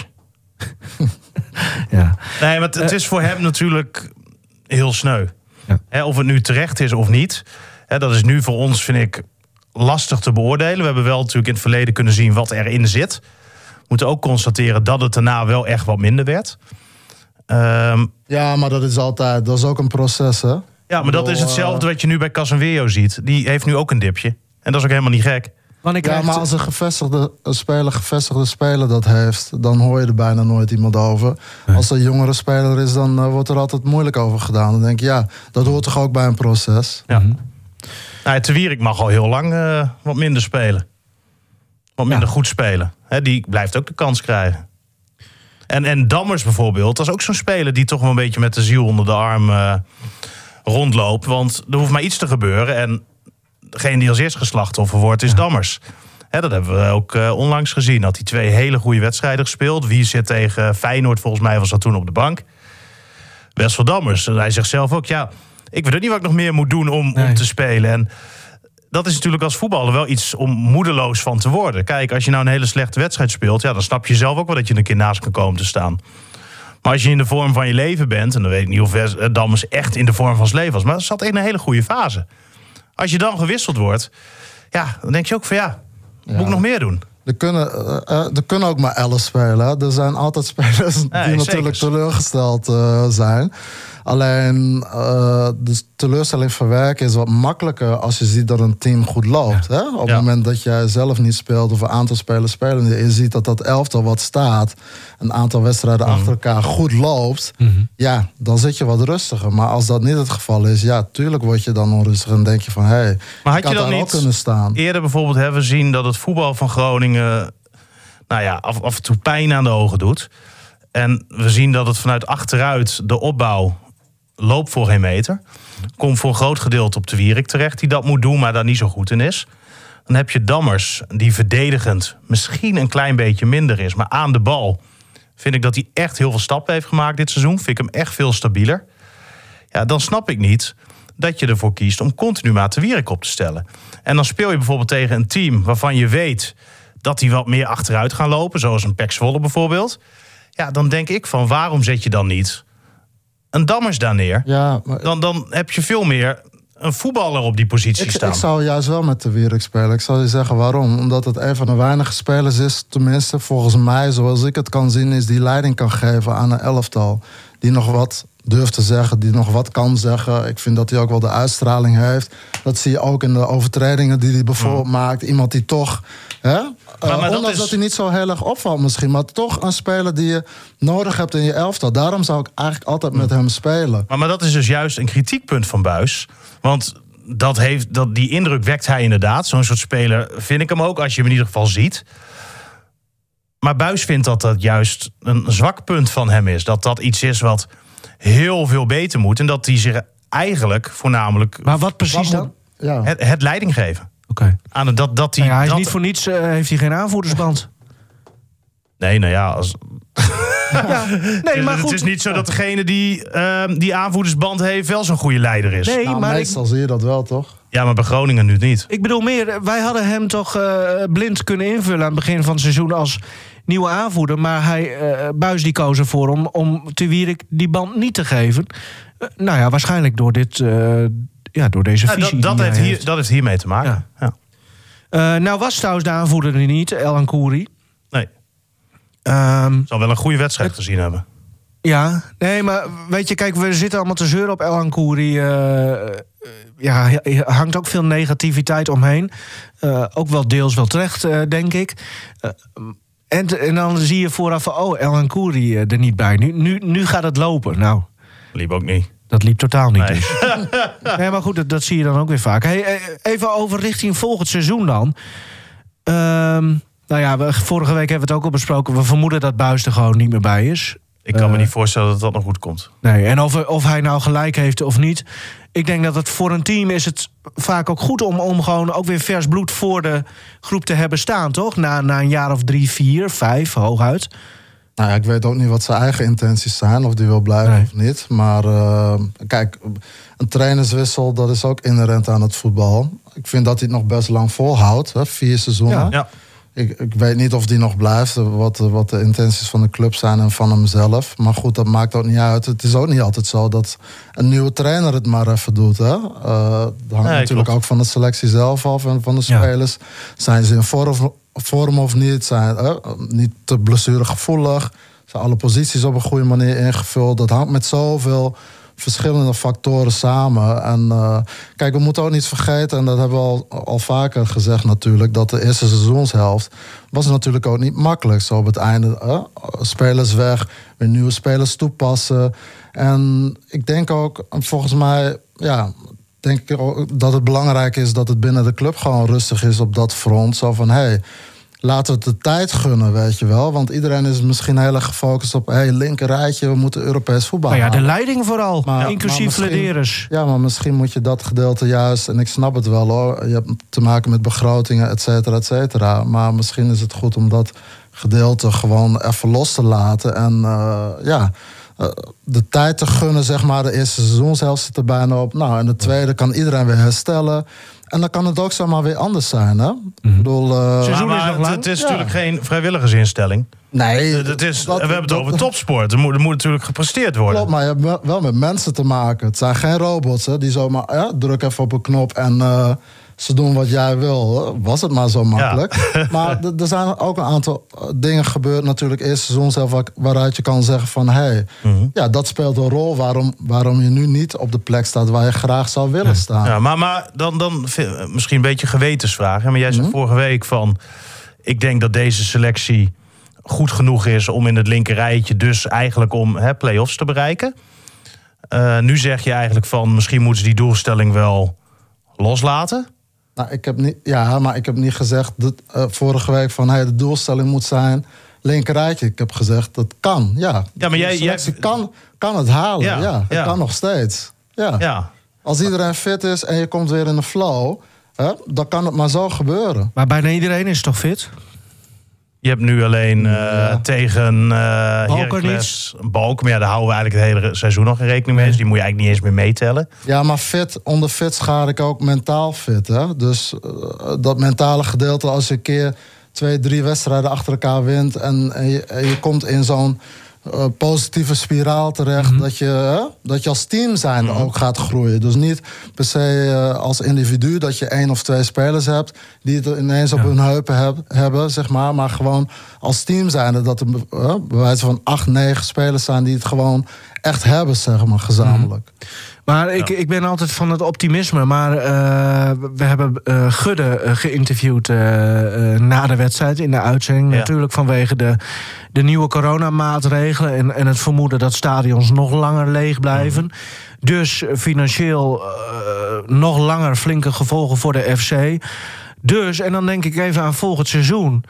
Ja. Nee, maar het is voor hem natuurlijk heel sneu. Ja. Of het nu terecht is of niet. Dat is nu voor ons, vind ik, lastig te beoordelen. We hebben wel natuurlijk in het verleden kunnen zien wat erin zit. We moeten ook constateren dat het daarna wel echt wat minder werd. Ja, maar dat is ook een proces, hè? Ja, maar dat is hetzelfde wat je nu bij Casemiro ziet. Die heeft nu ook een dipje. En dat is ook helemaal niet gek. Maar als een gevestigde speler dat heeft... dan hoor je er bijna nooit iemand over. Nee. Als er een jongere speler is, dan wordt er altijd moeilijk over gedaan. Dan denk je, dat hoort toch ook bij een proces. Ja. Te Wierik mag al heel lang wat minder spelen. Wat minder goed spelen. Die blijft ook de kans krijgen. En Dammers bijvoorbeeld, dat is ook zo'n speler... die toch wel een beetje met de ziel onder de arm rondloopt. Want er hoeft maar iets te gebeuren... en degene die als eerst geslachtoffer wordt, is Dammers. Dat hebben we ook onlangs gezien. Had hij 2 hele goede wedstrijden gespeeld. Wie zit tegen Feyenoord, volgens mij was dat toen op de bank. Wessel Dammers. En hij zegt zelf ook, ik weet ook niet wat ik nog meer moet doen om te spelen. En dat is natuurlijk als voetballer wel iets om moedeloos van te worden. Kijk, als je nou een hele slechte wedstrijd speelt... dan snap je zelf ook wel dat je een keer naast kan komen te staan. Maar als je in de vorm van je leven bent... en dan weet ik niet of Dammers echt in de vorm van zijn leven was... maar dat zat in een hele goede fase. Als je dan gewisseld wordt, dan denk je ook van moet ik nog meer doen? Er kunnen ook maar 11 spelen. Hè? Er zijn altijd spelers die natuurlijk teleurgesteld zijn. Alleen de teleurstelling verwerken is wat makkelijker als je ziet dat een team goed loopt. Hè? Op het moment dat jij zelf niet speelt of een aantal spelers spelen... en je ziet dat elftal wat staat, een aantal wedstrijden achter elkaar goed loopt... dan zit je wat rustiger. Maar als dat niet het geval is, tuurlijk word je dan onrustig en denk je van... maar had je dan niet kunnen staan. Eerder bijvoorbeeld hebben we zien dat het voetbal van Groningen... af en toe pijn aan de ogen doet. En we zien dat het vanuit achteruit de opbouw loopt voor geen meter. Komt voor een groot gedeelte op de Wierik terecht die dat moet doen, maar daar niet zo goed in is. Dan heb je Dammers, die verdedigend misschien een klein beetje minder is. Maar aan de bal vind ik dat hij echt heel veel stappen heeft gemaakt dit seizoen. Vind ik hem echt veel stabieler. Dan snap ik niet dat je ervoor kiest om continu maar de Wierik op te stellen. En dan speel je bijvoorbeeld tegen een team waarvan je weet dat die wat meer achteruit gaan lopen. Zoals een PEC Zwolle bijvoorbeeld. Dan denk ik van waarom zet je dan niet een Dammers daar neer? Ja, maar dan heb je veel meer een voetballer op die positie staan. Ik zou juist wel met de Wierik spelen. Ik zal je zeggen waarom. Omdat het een van de weinige spelers is, tenminste volgens mij, zoals ik het kan zien, is die leiding kan geven aan een elftal. Die nog wat durft te zeggen, die nog wat kan zeggen. Ik vind dat hij ook wel de uitstraling heeft. Dat zie je ook in de overtredingen die hij bijvoorbeeld maakt. Iemand die toch... ondanks dat hij niet zo heel erg opvalt misschien... maar toch een speler die je nodig hebt in je elftal. Daarom zou ik eigenlijk altijd met hem spelen. Maar dat is dus juist een kritiekpunt van Buijs. Want die indruk wekt hij inderdaad. Zo'n soort speler vind ik hem ook, als je hem in ieder geval ziet. Maar Buijs vindt dat juist een zwak punt van hem is. Dat iets is wat heel veel beter moet. En dat hij zich eigenlijk voornamelijk... Maar wat precies dan? Het leiding geven. Oké. Hij is niet voor niets, heeft hij geen aanvoerdersband. Nee, maar goed. Het is niet zo dat degene die aanvoerdersband heeft wel zo'n goede leider is. Nee, maar meestal zie je dat wel, toch? Ja, maar bij Groningen nu niet. Ik bedoel meer, wij hadden hem toch blind kunnen invullen aan het begin van het seizoen als nieuwe aanvoerder. Maar Buijs die koos ervoor om te Wierik die band niet te geven. Waarschijnlijk door deze visie. Dat heeft hiermee te maken. Nou was trouwens de aanvoerder er niet, El Ancoury. Nee. Zal wel een goede wedstrijd gezien hebben. Ja, nee, maar weet je, kijk, we zitten allemaal te zeuren op El Ancoury. hangt ook veel negativiteit omheen. Ook wel deels wel terecht, denk ik. En dan zie je vooraf van, El Ancoury er niet bij. Nu gaat het lopen. Nou, Liep ook niet. dat liep totaal niet. Nee. Dus. Nee, maar goed, dat zie je dan ook weer vaak. Hey, even over richting volgend seizoen dan. Vorige week hebben we het ook al besproken. We vermoeden dat Buijs er gewoon niet meer bij is. Ik kan me niet voorstellen dat dat nog goed komt. Nee, en of hij nou gelijk heeft of niet. Ik denk dat het voor een team is het vaak ook goed om gewoon ook weer vers bloed voor de groep te hebben staan, toch? Na een jaar of 3, 4, 5, hooguit. Nou ja, ik weet ook niet wat zijn eigen intenties zijn, of die wil blijven of niet. Maar kijk, een trainerswissel, dat is ook inherent aan het voetbal. Ik vind dat hij het nog best lang volhoudt, 4 seizoenen. Ja. Ik weet niet of die nog blijft, wat de intenties van de club zijn en van hemzelf. Maar goed, dat maakt ook niet uit. Het is ook niet altijd zo dat een nieuwe trainer het maar even doet. Hè? Dat hangt natuurlijk ook van de selectie zelf af en van de spelers. Ja. Zijn ze in vorm of niet? Zijn niet te blessuregevoelig? Zijn alle posities op een goede manier ingevuld? Dat hangt met zoveel verschillende factoren samen. En kijk, we moeten ook niet vergeten, en dat hebben we al vaker gezegd natuurlijk, dat de eerste seizoenshelft was natuurlijk ook niet makkelijk. Zo op het einde spelers weg, weer nieuwe spelers toepassen. En ik denk ook, volgens mij, denk ik ook dat het belangrijk is dat het binnen de club gewoon rustig is op dat front. Zo van, laten we het de tijd gunnen, weet je wel. Want iedereen is misschien heel erg gefocust op linker rijtje, we moeten Europees voetbal halen. De leiding vooral, inclusief Flederis. Ja, maar misschien moet je dat gedeelte juist, en ik snap het wel hoor, je hebt te maken met begrotingen, et cetera, et cetera. Maar misschien is het goed om dat gedeelte gewoon even los te laten. En de tijd te gunnen, zeg maar. De eerste seizoenshelft zit er bijna op. Nou, en de tweede kan iedereen weer herstellen. En dan kan het ook zomaar weer anders zijn, hè? Ik bedoel, het is natuurlijk geen vrijwilligersinstelling. Nee. We hebben het over topsport. Er moet natuurlijk gepresteerd worden. Klopt, maar je hebt wel met mensen te maken. Het zijn geen robots, hè, die zomaar druk even op een knop en ze doen wat jij wil. Hè. Was het maar zo makkelijk. Ja. Maar er zijn ook een aantal dingen gebeurd natuurlijk eerste seizoen zelf, waaruit je kan zeggen van dat speelt een rol waarom je nu niet op de plek staat waar je graag zou willen staan. Ja, maar dan misschien een beetje gewetensvraag. Maar jij zei vorige week van, ik denk dat deze selectie goed genoeg is om in het linkerrijtje, dus eigenlijk om play-offs te bereiken. Nu zeg je eigenlijk van, misschien moeten ze die doelstelling wel loslaten. Nou, ik heb niet gezegd vorige week van de doelstelling moet zijn linkerrijtje. Ik heb gezegd dat kan. Ja, maar jij kan het halen. Ja, ja, het kan nog steeds. Ja. Ja. Als iedereen fit is en je komt weer in de flow, dan kan het maar zo gebeuren. Maar bijna iedereen is toch fit? Je hebt nu alleen tegen Heracles Balk. Maar daar houden we eigenlijk het hele seizoen nog in rekening mee. Dus die moet je eigenlijk niet eens meer meetellen. Ja, maar onder fit schaar ik ook mentaal fit. Hè? Dus dat mentale gedeelte, als je een keer 2-3 wedstrijden achter elkaar wint en je komt in zo'n positieve spiraal terecht, dat je als team zijn ook gaat groeien. Dus niet per se als individu dat je 1 of 2 spelers hebt die het ineens op hun heupen hebben, zeg maar gewoon als team zijn dat er bij wijze van 8, 9 spelers zijn die het gewoon echt hebben, zeg maar, gezamenlijk. Maar ik ben altijd van het optimisme. Maar we hebben Gudde geïnterviewd na de wedstrijd in de uitzending. Ja. Natuurlijk vanwege de nieuwe coronamaatregelen en het vermoeden dat stadions nog langer leeg blijven. Dus financieel nog langer flinke gevolgen voor de FC. Dus, en dan denk ik even aan volgend seizoen.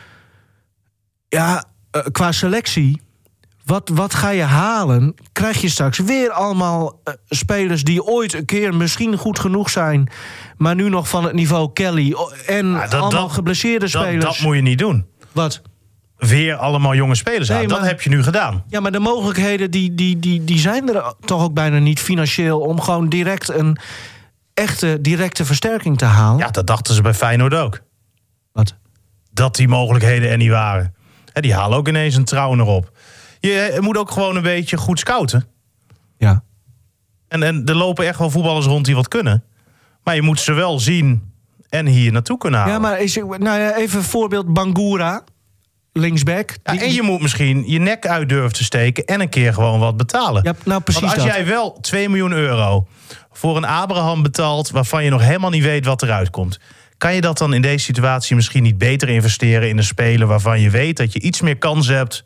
Ja, qua selectie, wat ga je halen? Krijg je straks weer allemaal spelers die ooit een keer misschien goed genoeg zijn, maar nu nog van het niveau Kelly en allemaal geblesseerde spelers. Dat moet je niet doen. Wat? Weer allemaal jonge spelers aan. Dat heb je nu gedaan. Ja, maar de mogelijkheden die zijn er toch ook bijna niet financieel om gewoon direct een echte directe versterking te halen. Ja, dat dachten ze bij Feyenoord ook. Wat? Dat die mogelijkheden er niet waren. Die halen ook ineens een Trouwen erop. Je moet ook gewoon een beetje goed scouten. Ja. En er lopen echt wel voetballers rond die wat kunnen. Maar je moet ze wel zien en hier naartoe kunnen halen. Ja, maar even een voorbeeld, Bangura. linksback. Ja, en je moet misschien je nek uit durven te steken en een keer gewoon wat betalen. Ja, nou precies. Want als jij wel 2 miljoen euro voor een Abraham betaalt waarvan je nog helemaal niet weet wat eruit komt, kan je dat dan in deze situatie misschien niet beter investeren in een speler waarvan je weet dat je iets meer kans hebt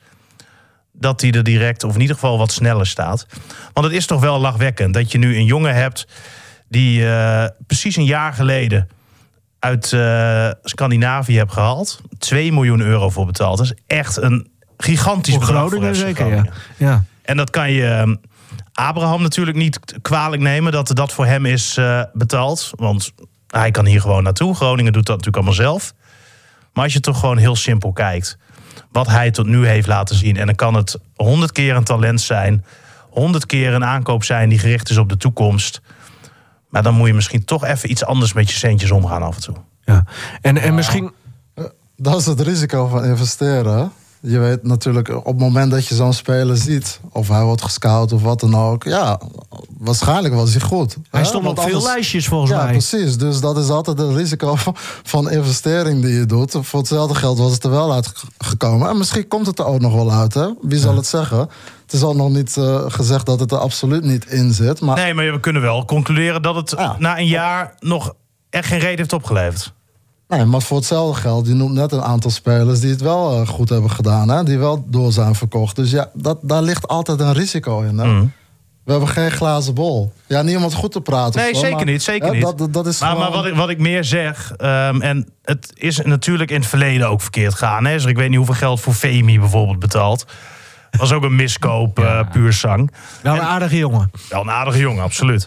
dat hij er direct of in ieder geval wat sneller staat? Want het is toch wel lachwekkend dat je nu een jongen hebt die precies een jaar geleden uit Scandinavië hebt gehaald. 2 miljoen euro voor betaald. Dat is echt een gigantisch voor bedrag Groningen voor FC zeker, Groningen. ja. En dat kan je Abraham natuurlijk niet kwalijk nemen dat dat voor hem is betaald. Want hij kan hier gewoon naartoe. Groningen doet dat natuurlijk allemaal zelf. Maar als je toch gewoon heel simpel kijkt wat hij tot nu heeft laten zien, en dan kan het 100 keer een talent zijn, 100 keer een aankoop zijn die gericht is op de toekomst. Maar dan moet je misschien toch even iets anders met je centjes omgaan af en toe. Ja. En misschien... Dat is het risico van investeren. Hè? Je weet natuurlijk, op het moment dat je zo'n speler ziet, of hij wordt gescout of wat dan ook, ja, waarschijnlijk was hij goed. Hij stond op veel lijstjes volgens mij. Ja, precies. Dus dat is altijd het risico van investering die je doet. Voor hetzelfde geld was het er wel uitgekomen. En misschien komt het er ook nog wel uit, hè? Wie zal het zeggen? Het is al nog niet gezegd dat het er absoluut niet in zit. Maar Nee, maar we kunnen wel concluderen dat het na een jaar nog echt geen reden heeft opgeleverd. Nee, maar voor hetzelfde geld, je noemt net een aantal spelers die het wel goed hebben gedaan. Hè? Die wel door zijn verkocht. Dus ja, daar ligt altijd een risico in. Hè? Mm. We hebben geen glazen bol. Ja, niet om het goed te praten. Nee, zeker niet. Zeker niet. Dat is maar gewoon... wat ik meer zeg, en het is natuurlijk in het verleden ook verkeerd gegaan. Hè? Dus ik weet niet hoeveel geld voor Femi bijvoorbeeld betaald. Was ook een miskoop, puur zang. Wel een aardige jongen. Wel een aardige jongen, absoluut.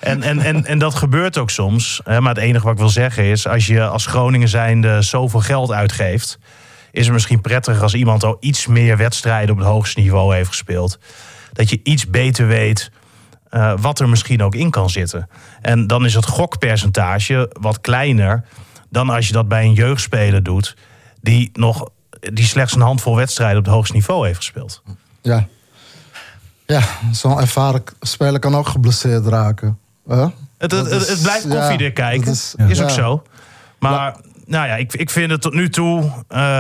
En dat gebeurt ook soms. Hè, maar het enige wat ik wil zeggen is, als je als Groningen zijnde zoveel geld uitgeeft, is het misschien prettiger als iemand al iets meer wedstrijden op het hoogste niveau heeft gespeeld. Dat je iets beter weet wat er misschien ook in kan zitten. En dan is het gokpercentage wat kleiner dan als je dat bij een jeugdspeler doet die slechts een handvol wedstrijden op het hoogste niveau heeft gespeeld. Ja, zo'n ervaren speler kan ook geblesseerd raken. Het blijft koffiedik kijken. Is ook zo. Maar nou ja, ik vind het tot nu toe,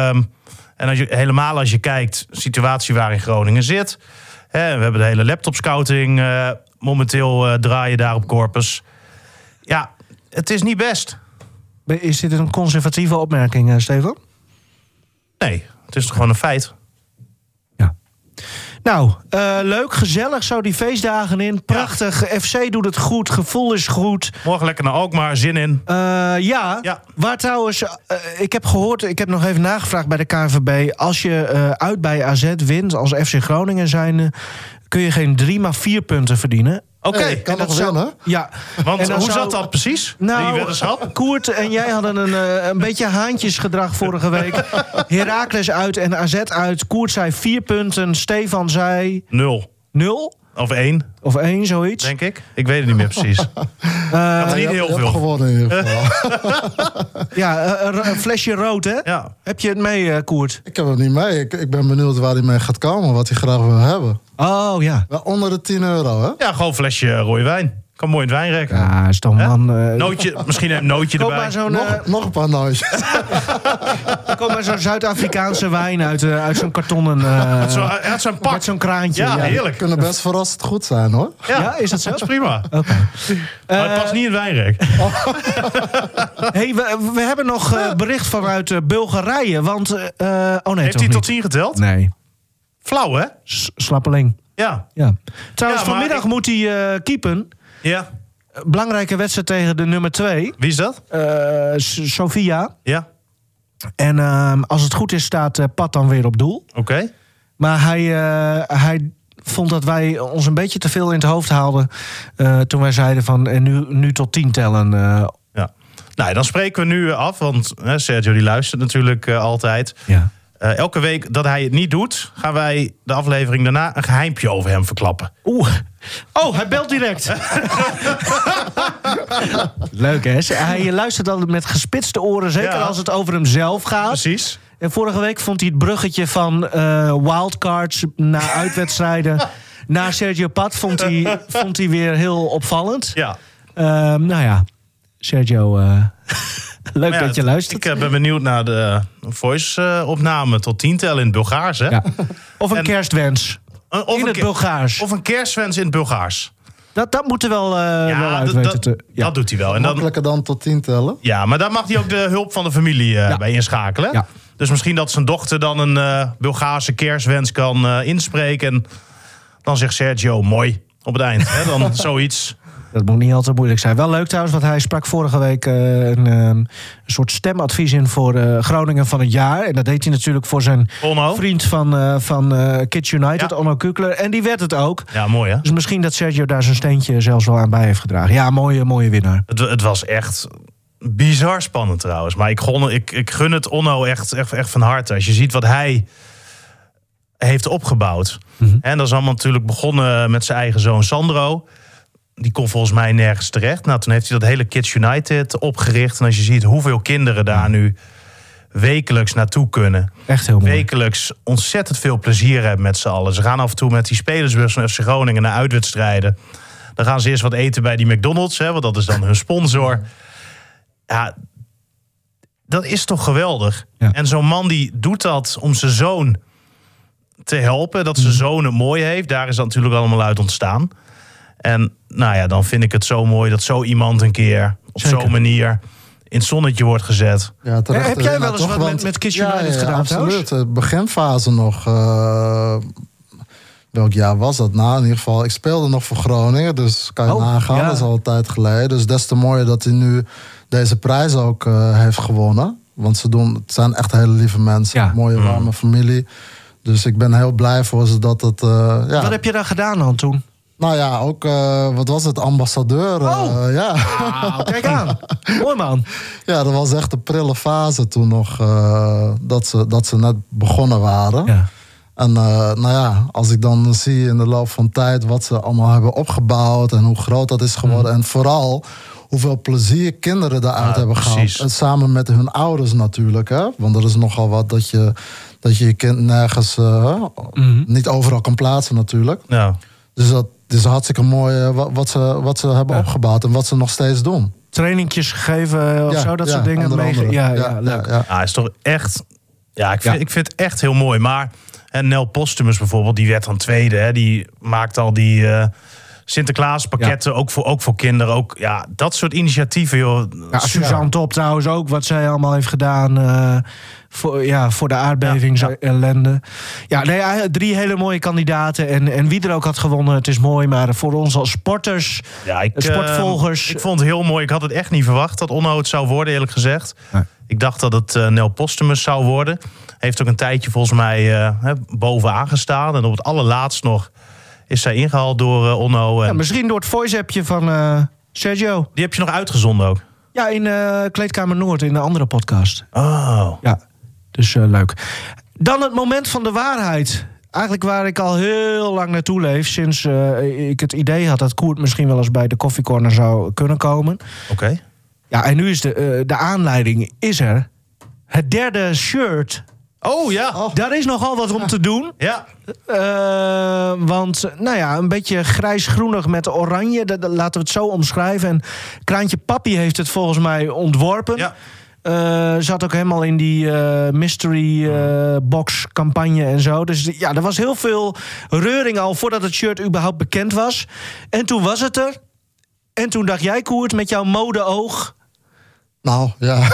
en helemaal als je kijkt, de situatie waarin Groningen zit. We hebben de hele laptop-scouting momenteel draaien daar op Corpus. Ja, het is niet best. Is dit een conservatieve opmerking, Stefan? Nee, het is toch gewoon een feit. Ja. Nou, leuk, gezellig zo die feestdagen in. Prachtig, FC doet het goed, gevoel is goed. Morgen lekker naar Alkmaar, zin in. Ja, waar trouwens, ik heb gehoord, ik heb nog even nagevraagd bij de KNVB. Als je uit bij AZ wint, als FC Groningen zijnde, kun je geen 3, maar 4 punten verdienen. Oké, kan nog winnen. Ja. Want hoe zat dat precies? Die weddenschap? Koert en jij hadden een beetje haantjesgedrag vorige week. Heracles uit en AZ uit. Koert zei 4 punten. Stefan zei 0. 0? Of 1. Of 1, zoiets. Denk ik. Ik weet het niet meer precies. Dat is niet heel veel. Gewonnen in ieder geval. Ja, een flesje rood, hè? Ja. Heb je het mee, Koert? Ik heb het niet mee. Ik ben benieuwd waar hij mee gaat komen. Wat hij graag wil hebben. Oh, ja. Wel onder de €10, hè? Ja, gewoon een flesje rode wijn. Kan mooi in het wijn rekken. Ja, is toch man... Nootje, misschien een nootje Koop erbij. maar zo'n Nog een paar nootjes. kom maar zo'n Zuid-Afrikaanse wijn uit zo'n kartonnen... Hij had zo'n pak. met zo'n kraantje. Ja, heerlijk. Kunnen best verrassend goed zijn, hoor. Ja, is dat zo? Dat is prima. Oké. Maar het past niet in het wijnrek. Hey, we hebben nog bericht vanuit Bulgarije, want... nee, Heeft toch hij tot niet? 10 geteld? Nee. Flauw, hè? Slappeling. Ja. Ja. Trouwens, Ja, maar vanmiddag moet hij keepen. Ja. Belangrijke wedstrijd tegen de nummer 2. Wie is dat? Sofia. Ja. En als het goed is, staat Pat dan weer op doel. Oké. Maar hij vond dat wij ons een beetje te veel in het hoofd haalden... toen wij zeiden van nu tot 10 tellen. Ja. Nou, dan spreken we nu af, want Sergio die luistert natuurlijk altijd. Ja. Elke week dat hij het niet doet, gaan wij de aflevering daarna een geheimpje over hem verklappen. Oeh. Oh, hij belt direct. Leuk, hè? Hij luistert altijd met gespitste oren, zeker als het over hemzelf gaat. Precies. En vorige week vond hij het bruggetje van wildcards naar uitwedstrijden naar Sergio Pat vond hij weer heel opvallend. Ja. Nou ja, Sergio... Leuk dat je luistert. Ik ben benieuwd naar de voice-opname tot 10 tellen in het Bulgaars. Hè? Ja. Of een kerstwens in het Bulgaars. Of een kerstwens in het Bulgaars. Dat moet er wel uit weten te... Ja. Dat doet hij wel. En Makkelijker dan tot 10 tellen. Ja, maar daar mag hij ook de hulp van de familie bij inschakelen. Ja. Dus misschien dat zijn dochter dan een Bulgaarse kerstwens kan inspreken. En dan zegt Sergio, mooi, op het eind. Hè? Dan zoiets. Dat moet niet altijd moeilijk zijn. Wel leuk trouwens, want hij sprak vorige week een soort stemadvies in voor Groningen van het jaar. En dat deed hij natuurlijk voor zijn Onno. vriend van Kids United, Onno Kukler. En die werd het ook. Ja, mooi hè? Dus misschien dat Sergio daar zijn steentje zelfs wel aan bij heeft gedragen. Ja, mooie winnaar. Het was echt bizar spannend trouwens. Maar ik gun het Onno echt van harte. Als je ziet wat hij heeft opgebouwd. Mm-hmm. En dat is allemaal natuurlijk begonnen met zijn eigen zoon Sandro. Die kon volgens mij nergens terecht. Nou, toen heeft hij dat hele Kids United opgericht. En als je ziet hoeveel kinderen daar nu wekelijks naartoe kunnen. Echt heel mooi. Wekelijks ontzettend veel plezier hebben met z'n allen. Ze gaan af en toe met die spelersbus van FC Groningen naar uitwedstrijden. Dan gaan ze eerst wat eten bij die McDonald's, hè, want dat is dan hun sponsor. Ja, dat is toch geweldig. Ja. En zo'n man die doet dat om zijn zoon te helpen. Dat zijn zoon het mooi heeft. Daar is dat natuurlijk allemaal uit ontstaan. En nou ja, dan vind ik het zo mooi dat zo iemand een keer op zo'n manier in het zonnetje wordt gezet. Ja, terecht, heb jij wel eens wat met Kids United gedaan? Absoluut. De beginfase nog. Welk jaar was dat? Nou, in ieder geval, ik speelde nog voor Groningen. Dus kan je nagaan, ja. Dat is al een tijd geleden. Dus des te mooier dat hij nu deze prijs ook heeft gewonnen. Want het zijn echt hele lieve mensen. Ja. Mooie, warme familie. Dus ik ben heel blij voor ze dat het... Wat heb je daar gedaan dan toen? Nou ja, ook, wat was het, ambassadeur. Ja. Ah, kijk aan. Mooi man. Ja, dat was echt een prille fase toen nog, dat ze net begonnen waren. Ja. En nou ja, als ik dan zie in de loop van tijd wat ze allemaal hebben opgebouwd en hoe groot dat is geworden. En vooral hoeveel plezier kinderen daaruit hebben gehad. En samen met hun ouders natuurlijk. Hè? Want er is nogal wat dat je kind nergens niet overal kan plaatsen natuurlijk. Ja. Dus dat is hartstikke mooi wat ze hebben opgebouwd en wat ze nog steeds doen. Trainingjes gegeven of zo, dat soort dingen. Leuk. Ja, is toch echt... Ja, ik vind het echt heel mooi. Maar Nel Postumus bijvoorbeeld, die werd dan tweede. Hè, die maakt al die Sinterklaaspakketten, ook voor kinderen. Ook, ja, dat soort initiatieven, joh. Ja, Suzanne Top trouwens ook, wat zij allemaal heeft gedaan voor de aardbevingsellende. Ja, nee, 3 hele mooie kandidaten. En wie er ook had gewonnen, het is mooi. Maar voor ons als sporters, sportvolgers... Ik vond het heel mooi. Ik had het echt niet verwacht dat Onno het zou worden, eerlijk gezegd. Nee. Ik dacht dat het Nel Postumus zou worden. Heeft ook een tijdje volgens mij bovenaan gestaan. En op het allerlaatst nog is zij ingehaald door Onno. Ja, misschien door het voice-appje van Sergio. Die heb je nog uitgezonden ook? Ja, in Kleedkamer Noord, in een andere podcast. Oh. Ja, dus leuk. Dan het moment van de waarheid. Eigenlijk waar ik al heel lang naartoe leef. Sinds ik het idee had dat Koert misschien wel eens bij de Coffee Corner zou kunnen komen. Oké. Ja, en nu is de aanleiding is er. Het derde shirt. Oh ja. Daar is nogal wat om te doen. Ja. Want, nou ja, een beetje grijs-groenig met oranje. Laten we het zo omschrijven. En Kraantje Papi heeft het volgens mij ontworpen. Ja. Zat ook helemaal in die mystery box campagne en zo. Dus ja, er was heel veel reuring al voordat het shirt überhaupt bekend was. En toen was het er. En toen dacht jij, Koert, met jouw modeoog... Nou, ja.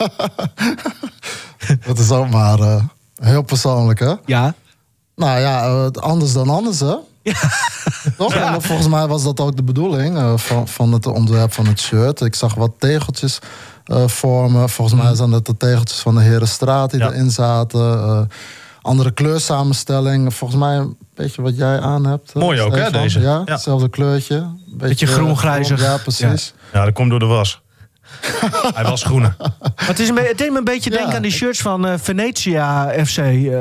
Dat is ook maar heel persoonlijk, hè? Ja. Nou ja, anders dan anders, hè? Ja. Toch? Ja. En volgens mij was dat ook de bedoeling van het ontwerp van het shirt. Ik zag wat tegeltjes vormen. Volgens mij zijn dat de tegeltjes van de Herenstraat die erin zaten. Andere kleursamenstelling. Volgens mij een beetje wat jij aan hebt. Mooi ook, hè, deze? Ja, hetzelfde kleurtje. Beetje groen-grijzig. Ja, precies. Ja, dat komt door de was. Hij was groene. Het deed me een beetje denken aan die shirts van Venetia FC.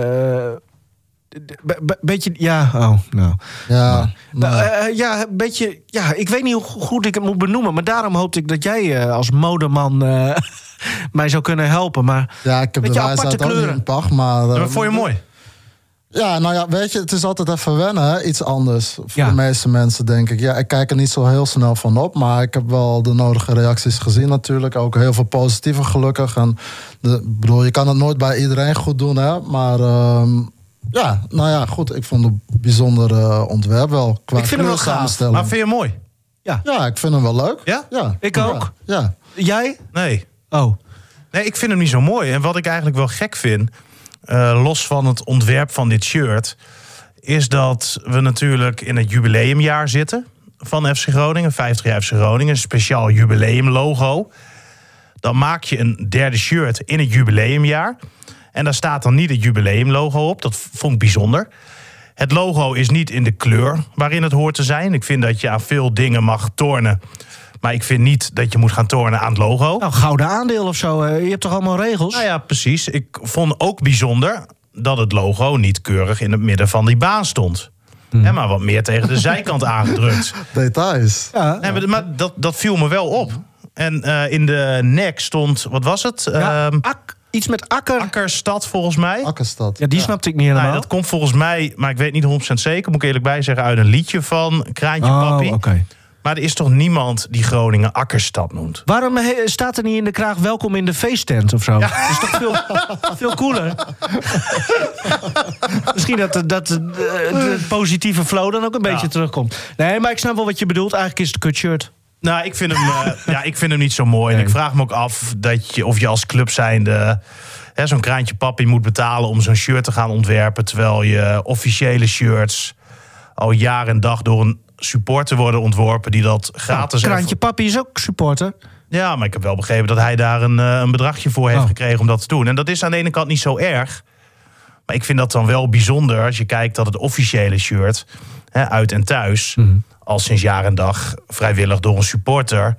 Beetje, ja, nou. Ja, ja, een beetje, ja, ik weet niet hoe goed ik het moet benoemen. Maar daarom hoopte ik dat jij als modeman mij zou kunnen helpen. Maar ja, ik heb de wijsheid ook niet in pacht. Maar vond je mooi? Ja, nou ja, weet je, het is altijd even wennen, hè? Iets anders. Voor Ja. de meeste mensen, denk ik. Ja, ik kijk er niet zo heel snel van op, maar ik heb wel de nodige reacties gezien natuurlijk. Ook heel veel positieve, gelukkig. En bedoel, je kan het nooit bij iedereen goed doen, hè? Maar ja, nou ja, goed. Ik vond het een bijzonder ontwerp wel. Qua Ik vind hem wel gaaf. samenstelling. Maar vind je hem mooi? Ja, ik vind hem wel leuk. Ja? Ja. Ik ook. Ja. Jij? Nee. Oh. Nee, ik vind hem niet zo mooi. En wat ik eigenlijk wel gek vind, los van het ontwerp van dit shirt, is dat we natuurlijk in het jubileumjaar zitten van FC Groningen. 50 jaar FC Groningen, een speciaal jubileumlogo. Dan maak je een derde shirt in het jubileumjaar. En daar staat dan niet het jubileumlogo op. Dat vond ik bijzonder. Het logo is niet in de kleur waarin het hoort te zijn. Ik vind dat je aan veel dingen mag tornen. Maar ik vind niet dat je moet gaan tornen aan het logo. Nou, gouden aandeel of zo. Je hebt toch allemaal regels? Nou ja, precies. Ik vond ook bijzonder dat het logo niet keurig in het midden van die baan stond. Hè, maar wat meer tegen de zijkant aangedrukt. Details. Ja. Nee, maar dat viel me wel op. En in de nek stond, wat was het? Ja, iets met akker. Akkerstad volgens mij. Akkerstad. Ja, die snapte ik niet helemaal. Nou, dat komt volgens mij, maar ik weet niet 100% zeker, moet ik eerlijk bij zeggen, uit een liedje van Kraantje Papi. oké. Maar er is toch niemand die Groningen Akkerstad noemt? Waarom staat er niet in de kraag welkom in de feesttent of zo? Dat is toch veel cooler? Misschien dat de positieve flow dan ook een beetje terugkomt. Nee, maar ik snap wel wat je bedoelt. Eigenlijk is het een kutshirt. Nou, ik vind hem niet zo mooi. Nee. En ik vraag me ook af of je als club zijnde zo'n Kraantje Papi moet betalen om zo'n shirt te gaan ontwerpen, terwijl je officiële shirts al jaar en dag door een supporter worden ontworpen die dat gratis heeft. Kraantje Papi is ook supporter. Ja, maar ik heb wel begrepen dat hij daar een bedragje voor heeft gekregen om dat te doen. En dat is aan de ene kant niet zo erg. Maar ik vind dat dan wel bijzonder als je kijkt dat het officiële shirt uit en thuis al sinds jaar en dag vrijwillig door een supporter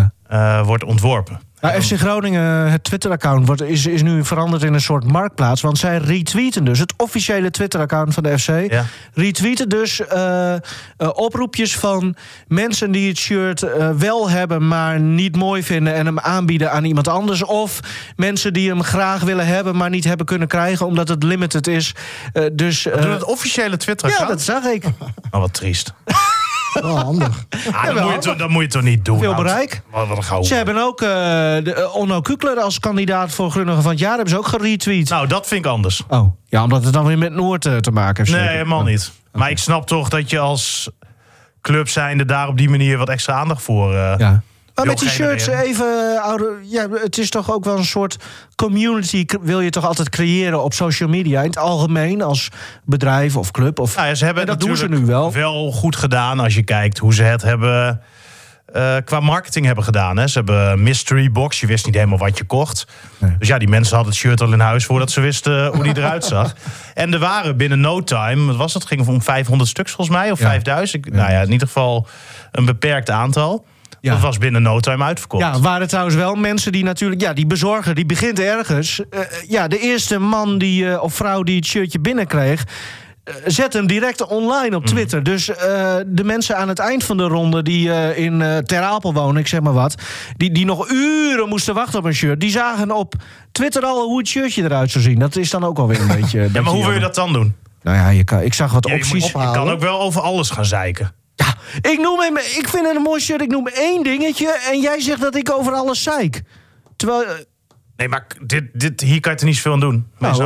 wordt ontworpen. Nou, FC Groningen, het Twitter-account is nu veranderd in een soort marktplaats. Want zij retweeten dus, het officiële Twitter-account van de FC... retweeten dus oproepjes van mensen die het shirt wel hebben, maar niet mooi vinden en hem aanbieden aan iemand anders. Of mensen die hem graag willen hebben, maar niet hebben kunnen krijgen omdat het limited is. Dus het officiële Twitter-account? Ja, dat zag ik. Oh, wat triest. Wel handig. Dat moet je toch niet doen? Veel bereik. Wat een gouden. Ze hebben ook Onno Kukler als kandidaat voor Groningen van het jaar hebben ze ook geretweet. Nou, dat vind ik anders. Oh, ja, omdat het dan weer met Noord te maken heeft. Nee, zeker? helemaal niet. Maar ik snap toch dat je als club zijnde daar op die manier wat extra aandacht voor... Ja. Maar wil met die shirts genereren. even ouder. Ja, het is toch ook wel een soort community. Wil je toch altijd creëren op social media in het algemeen als bedrijf of club? Of, Nou ja, ze hebben en het dat doen ze natuurlijk nu wel goed gedaan als je kijkt hoe ze het hebben qua marketing hebben gedaan. Hè. Ze hebben een mystery box. Je wist niet helemaal wat je kocht. Nee. Dus ja, die mensen hadden het shirt al in huis voordat ze wisten hoe die eruit zag. En er waren binnen no time, wat was het? Het ging om 500 stuks volgens mij, of 5000. Nou ja, in ieder geval een beperkt aantal. Ja. Dat was binnen no time uitverkocht. Ja, waren trouwens wel mensen die natuurlijk... Ja, die bezorger, die begint ergens. De eerste man of vrouw die het shirtje binnenkreeg... zet hem direct online op Twitter. Dus de mensen aan het eind van de ronde... die in Ter Apel wonen, ik zeg maar wat... Die nog uren moesten wachten op een shirt... die zagen op Twitter al hoe het shirtje eruit zou zien. Dat is dan ook alweer een beetje... Ja, maar hoe wil je dat dan doen? Nou ja, ik zag wat Ja, opties. je kan ook wel over alles gaan zeiken. Ja, ik vind het een mooi shirt. Ik noem één dingetje en jij zegt dat ik over alles zeik. Terwijl... Nee, maar hier kan je er niet zoveel aan doen.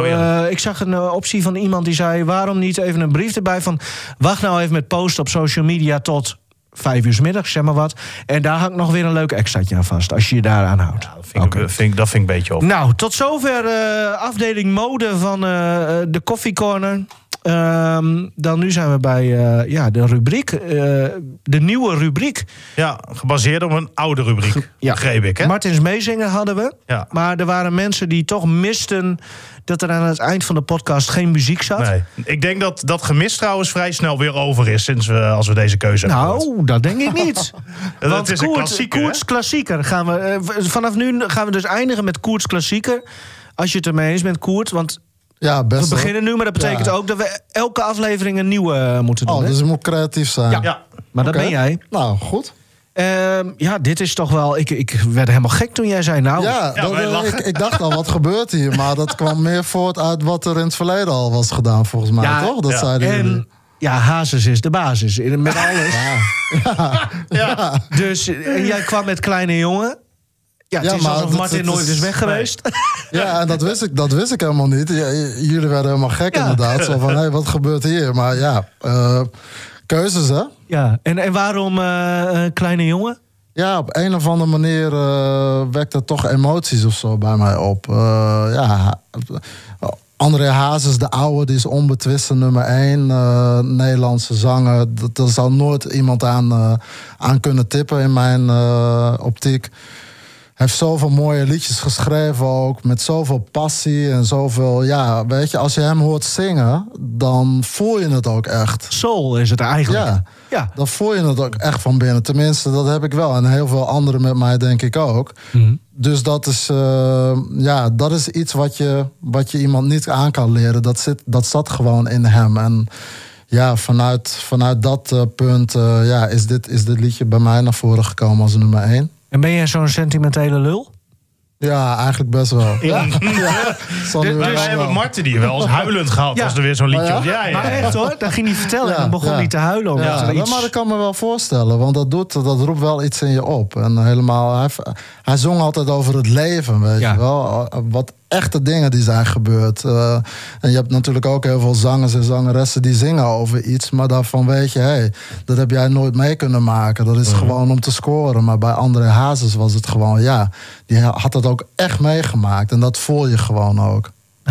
Ik zag een optie van iemand die zei... waarom niet even een brief erbij van... wacht nou even met posten op social media tot 5 uur 's middags, zeg maar wat. En daar hangt nog weer een leuk extraatje aan vast... als je je daaraan houdt. Ja, dat vind ik een beetje op. Nou, tot zover afdeling mode van de Coffee Corner. Dan nu zijn we bij de rubriek. De nieuwe rubriek. Ja, gebaseerd op een oude rubriek, begreep ik. Hè? Martins Meezingen hadden we. Ja. Maar er waren mensen die toch misten... dat er aan het eind van de podcast geen muziek zat. Nee. Ik denk dat gemis trouwens vrij snel weer over is... als we deze keuze hebben gemaakt. Nou, dat denk ik niet. Het is een klassieker, hè? Koerts klassieker gaan we... vanaf nu gaan we dus eindigen met Koerts klassieker. Als je het ermee eens bent, Koert. Want Ja, best we beginnen nu, maar dat betekent ook... dat we elke aflevering een nieuwe moeten doen. Oh, hè? dus je moet creatief zijn. Ja. Maar dat Oké. ben jij. Nou, goed. Dit is toch wel... Ik werd helemaal gek toen jij zei... Ik dacht al, wat gebeurt hier? Maar dat kwam meer voort uit wat er in het verleden al was gedaan, volgens mij, toch? Dat zeiden jullie. Ja, Hazes is de basis. Met alles. Ja. Dus jij kwam met Kleine Jongen. Ja, het is alsof Martin nooit is weg geweest. Ja, en dat wist ik helemaal niet. Jullie werden helemaal gek inderdaad. Zo van, wat gebeurt hier? Maar keuzes, hè? Ja, en waarom Kleine Jongen? Ja, op een of andere manier wekt dat toch emoties of zo bij mij op. André Hazes, de oude, die is onbetwiste nummer 1. Nederlandse zanger. Daar zal nooit iemand aan kunnen tippen in mijn optiek. Hij heeft zoveel mooie liedjes geschreven ook. Met zoveel passie en zoveel... Ja, weet je, als je hem hoort zingen, dan voel je het ook echt. Soul is het eigenlijk. Ja, dan voel je het ook echt van binnen. Tenminste, dat heb ik wel. En heel veel anderen met mij denk ik ook. Mm-hmm. Dus dat is iets wat je iemand niet aan kan leren. Dat zat gewoon in hem. En ja, vanuit dat punt is dit liedje bij mij naar voren gekomen als nummer 1. En ben jij zo'n sentimentele lul? Ja, eigenlijk best wel. Ja. Wij hebben Marten die wel eens huilend gehad als er weer zo'n liedje was. Ja. Maar echt hoor, dat ging hij vertellen en dan begon hij te huilen. Maar dat kan me wel voorstellen, want dat roept wel iets in je op. En helemaal, hij zong altijd over het leven, weet je wel. Wat echte dingen die zijn gebeurd. En je hebt natuurlijk ook heel veel zangers en zangeressen die zingen over iets, maar daarvan weet je, dat heb jij nooit mee kunnen maken. Dat is gewoon om te scoren. Maar bij André Hazes was het gewoon, die had het ook echt meegemaakt. En dat voel je gewoon ook.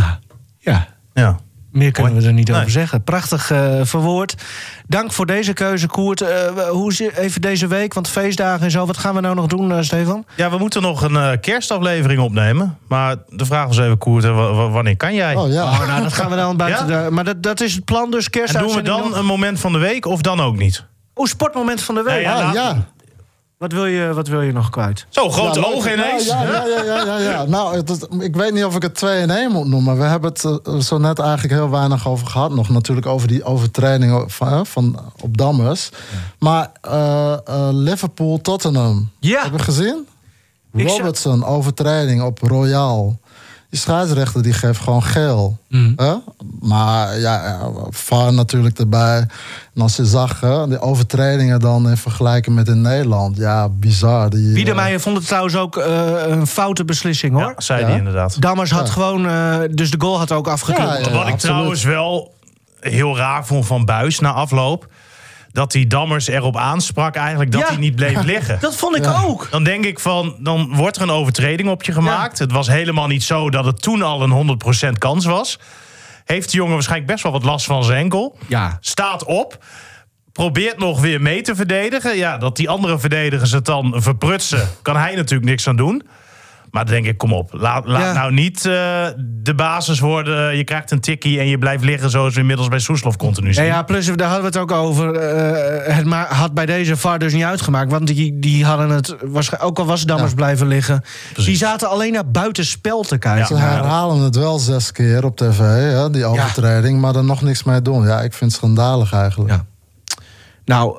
Ja. Meer kunnen we er niet over zeggen. Prachtig verwoord. Dank voor deze keuze, Koert. Hoe is even deze week? Want feestdagen en zo. Wat gaan we nou nog doen, Stefan? Ja, we moeten nog een kerstaflevering opnemen. Maar de vraag was even, Koert, wanneer kan jij? Dat gaan we dan buiten. Maar dat is het plan, dus kerst. En doen we dan een moment van de week of dan ook niet? Sportmoment van de week. Ja. Wat wil je nog kwijt? Zo, grote ogen ineens. Ja. Nou, ik weet niet of ik het 2 in 1 moet noemen. We hebben het zo net eigenlijk heel weinig over gehad. Nog natuurlijk over die overtreding van op Dammers. Ja. Maar Liverpool-Tottenham. Ja. Heb je gezien? Robertson, overtreding op Royal. Die scheidsrechter die geeft gewoon geel. Maar VAR natuurlijk erbij. En als je zag die overtredingen dan in vergelijking met in Nederland. Ja, bizar. Wiedemeijer vond het trouwens ook een foute beslissing, hoor. Ja, zei hij inderdaad. Dammers had gewoon... dus de goal had ook afgekeurd. Wat ik trouwens wel heel raar vond van Buijs na afloop, dat die Dammers erop aansprak eigenlijk dat hij niet bleef liggen. Dat vond ik ook. Dan denk ik dan wordt er een overtreding op je gemaakt. Het was helemaal niet zo dat het toen al een 100% kans was. Heeft de jongen waarschijnlijk best wel wat last van zijn enkel. Ja. Staat op. Probeert nog weer mee te verdedigen. Ja, dat die andere verdedigers het dan verprutsen, kan hij natuurlijk niks aan doen. Maar dan denk ik, kom op. Laat nou niet de basis worden. Je krijgt een tikkie en je blijft liggen zoals we inmiddels bij Soeslof continu zien. Ja, plus daar hadden we het ook over. Het had bij deze VAR dus niet uitgemaakt. Want die hadden het, ook al was Dammers blijven liggen. Precies. Die zaten alleen naar buitenspel te kijken. Ze herhalen het wel 6 keer op tv, die overtreding. Maar er nog niks mee doen. Ja, ik vind het schandalig eigenlijk. Ja. Nou,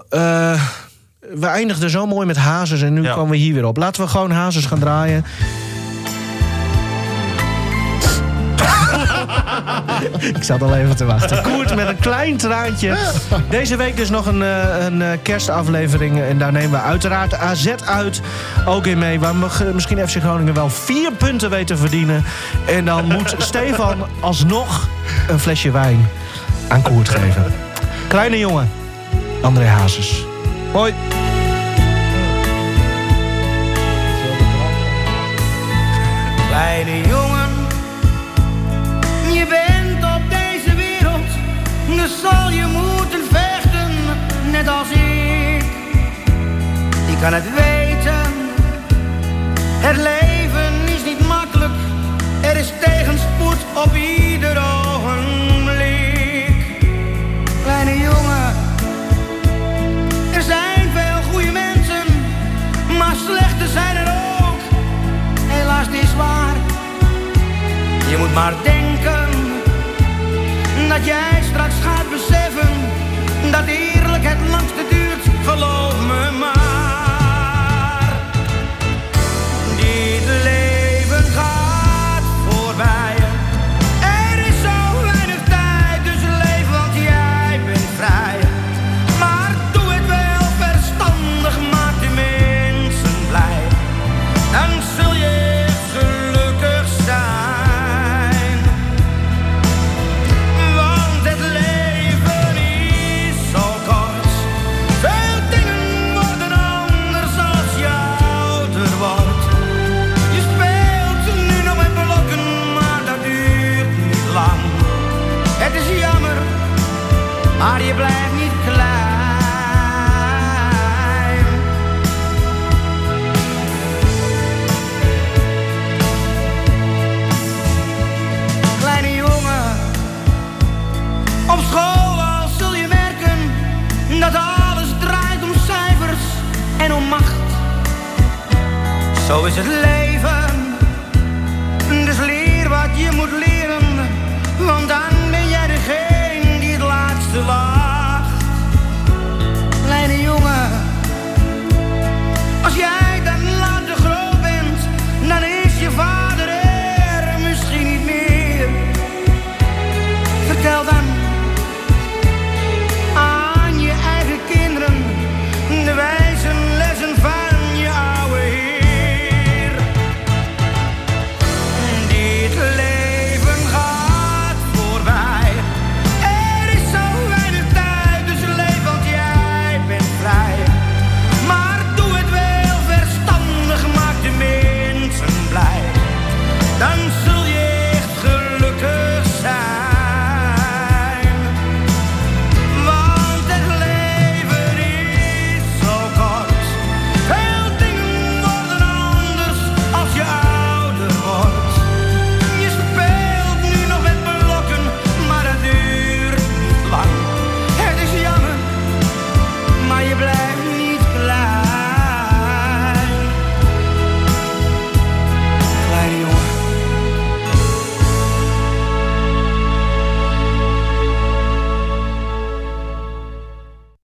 we eindigden zo mooi met Hazes en nu komen we hier weer op. Laten we gewoon Hazes gaan draaien. Ik zat al even te wachten. Koert met een klein traantje. Deze week dus nog een kerstaflevering. En daar nemen we uiteraard AZ uit. Ook in mee. Waar misschien FC Groningen wel 4 punten weet te verdienen. En dan moet Stefan alsnog een flesje wijn aan Koert geven. Kleine jongen, André Hazes. Hoi. Kleine jongen, je bent op deze wereld, dus zal je moeten vechten, net als ik. Je kan het weten, het leven is niet makkelijk, er is tegenspoed op ieder ogenblik. Kleine jongen, er zijn veel goede mensen, maar slechte zijn er ook. Helaas, het is waar. Je moet maar denken dat jij straks gaat beseffen dat eerlijk het langste duurt, geloof me maar. maar je blijft niet klein. Kleine jongen, op school al zul je merken dat alles draait om cijfers en om macht. Zo is het leven.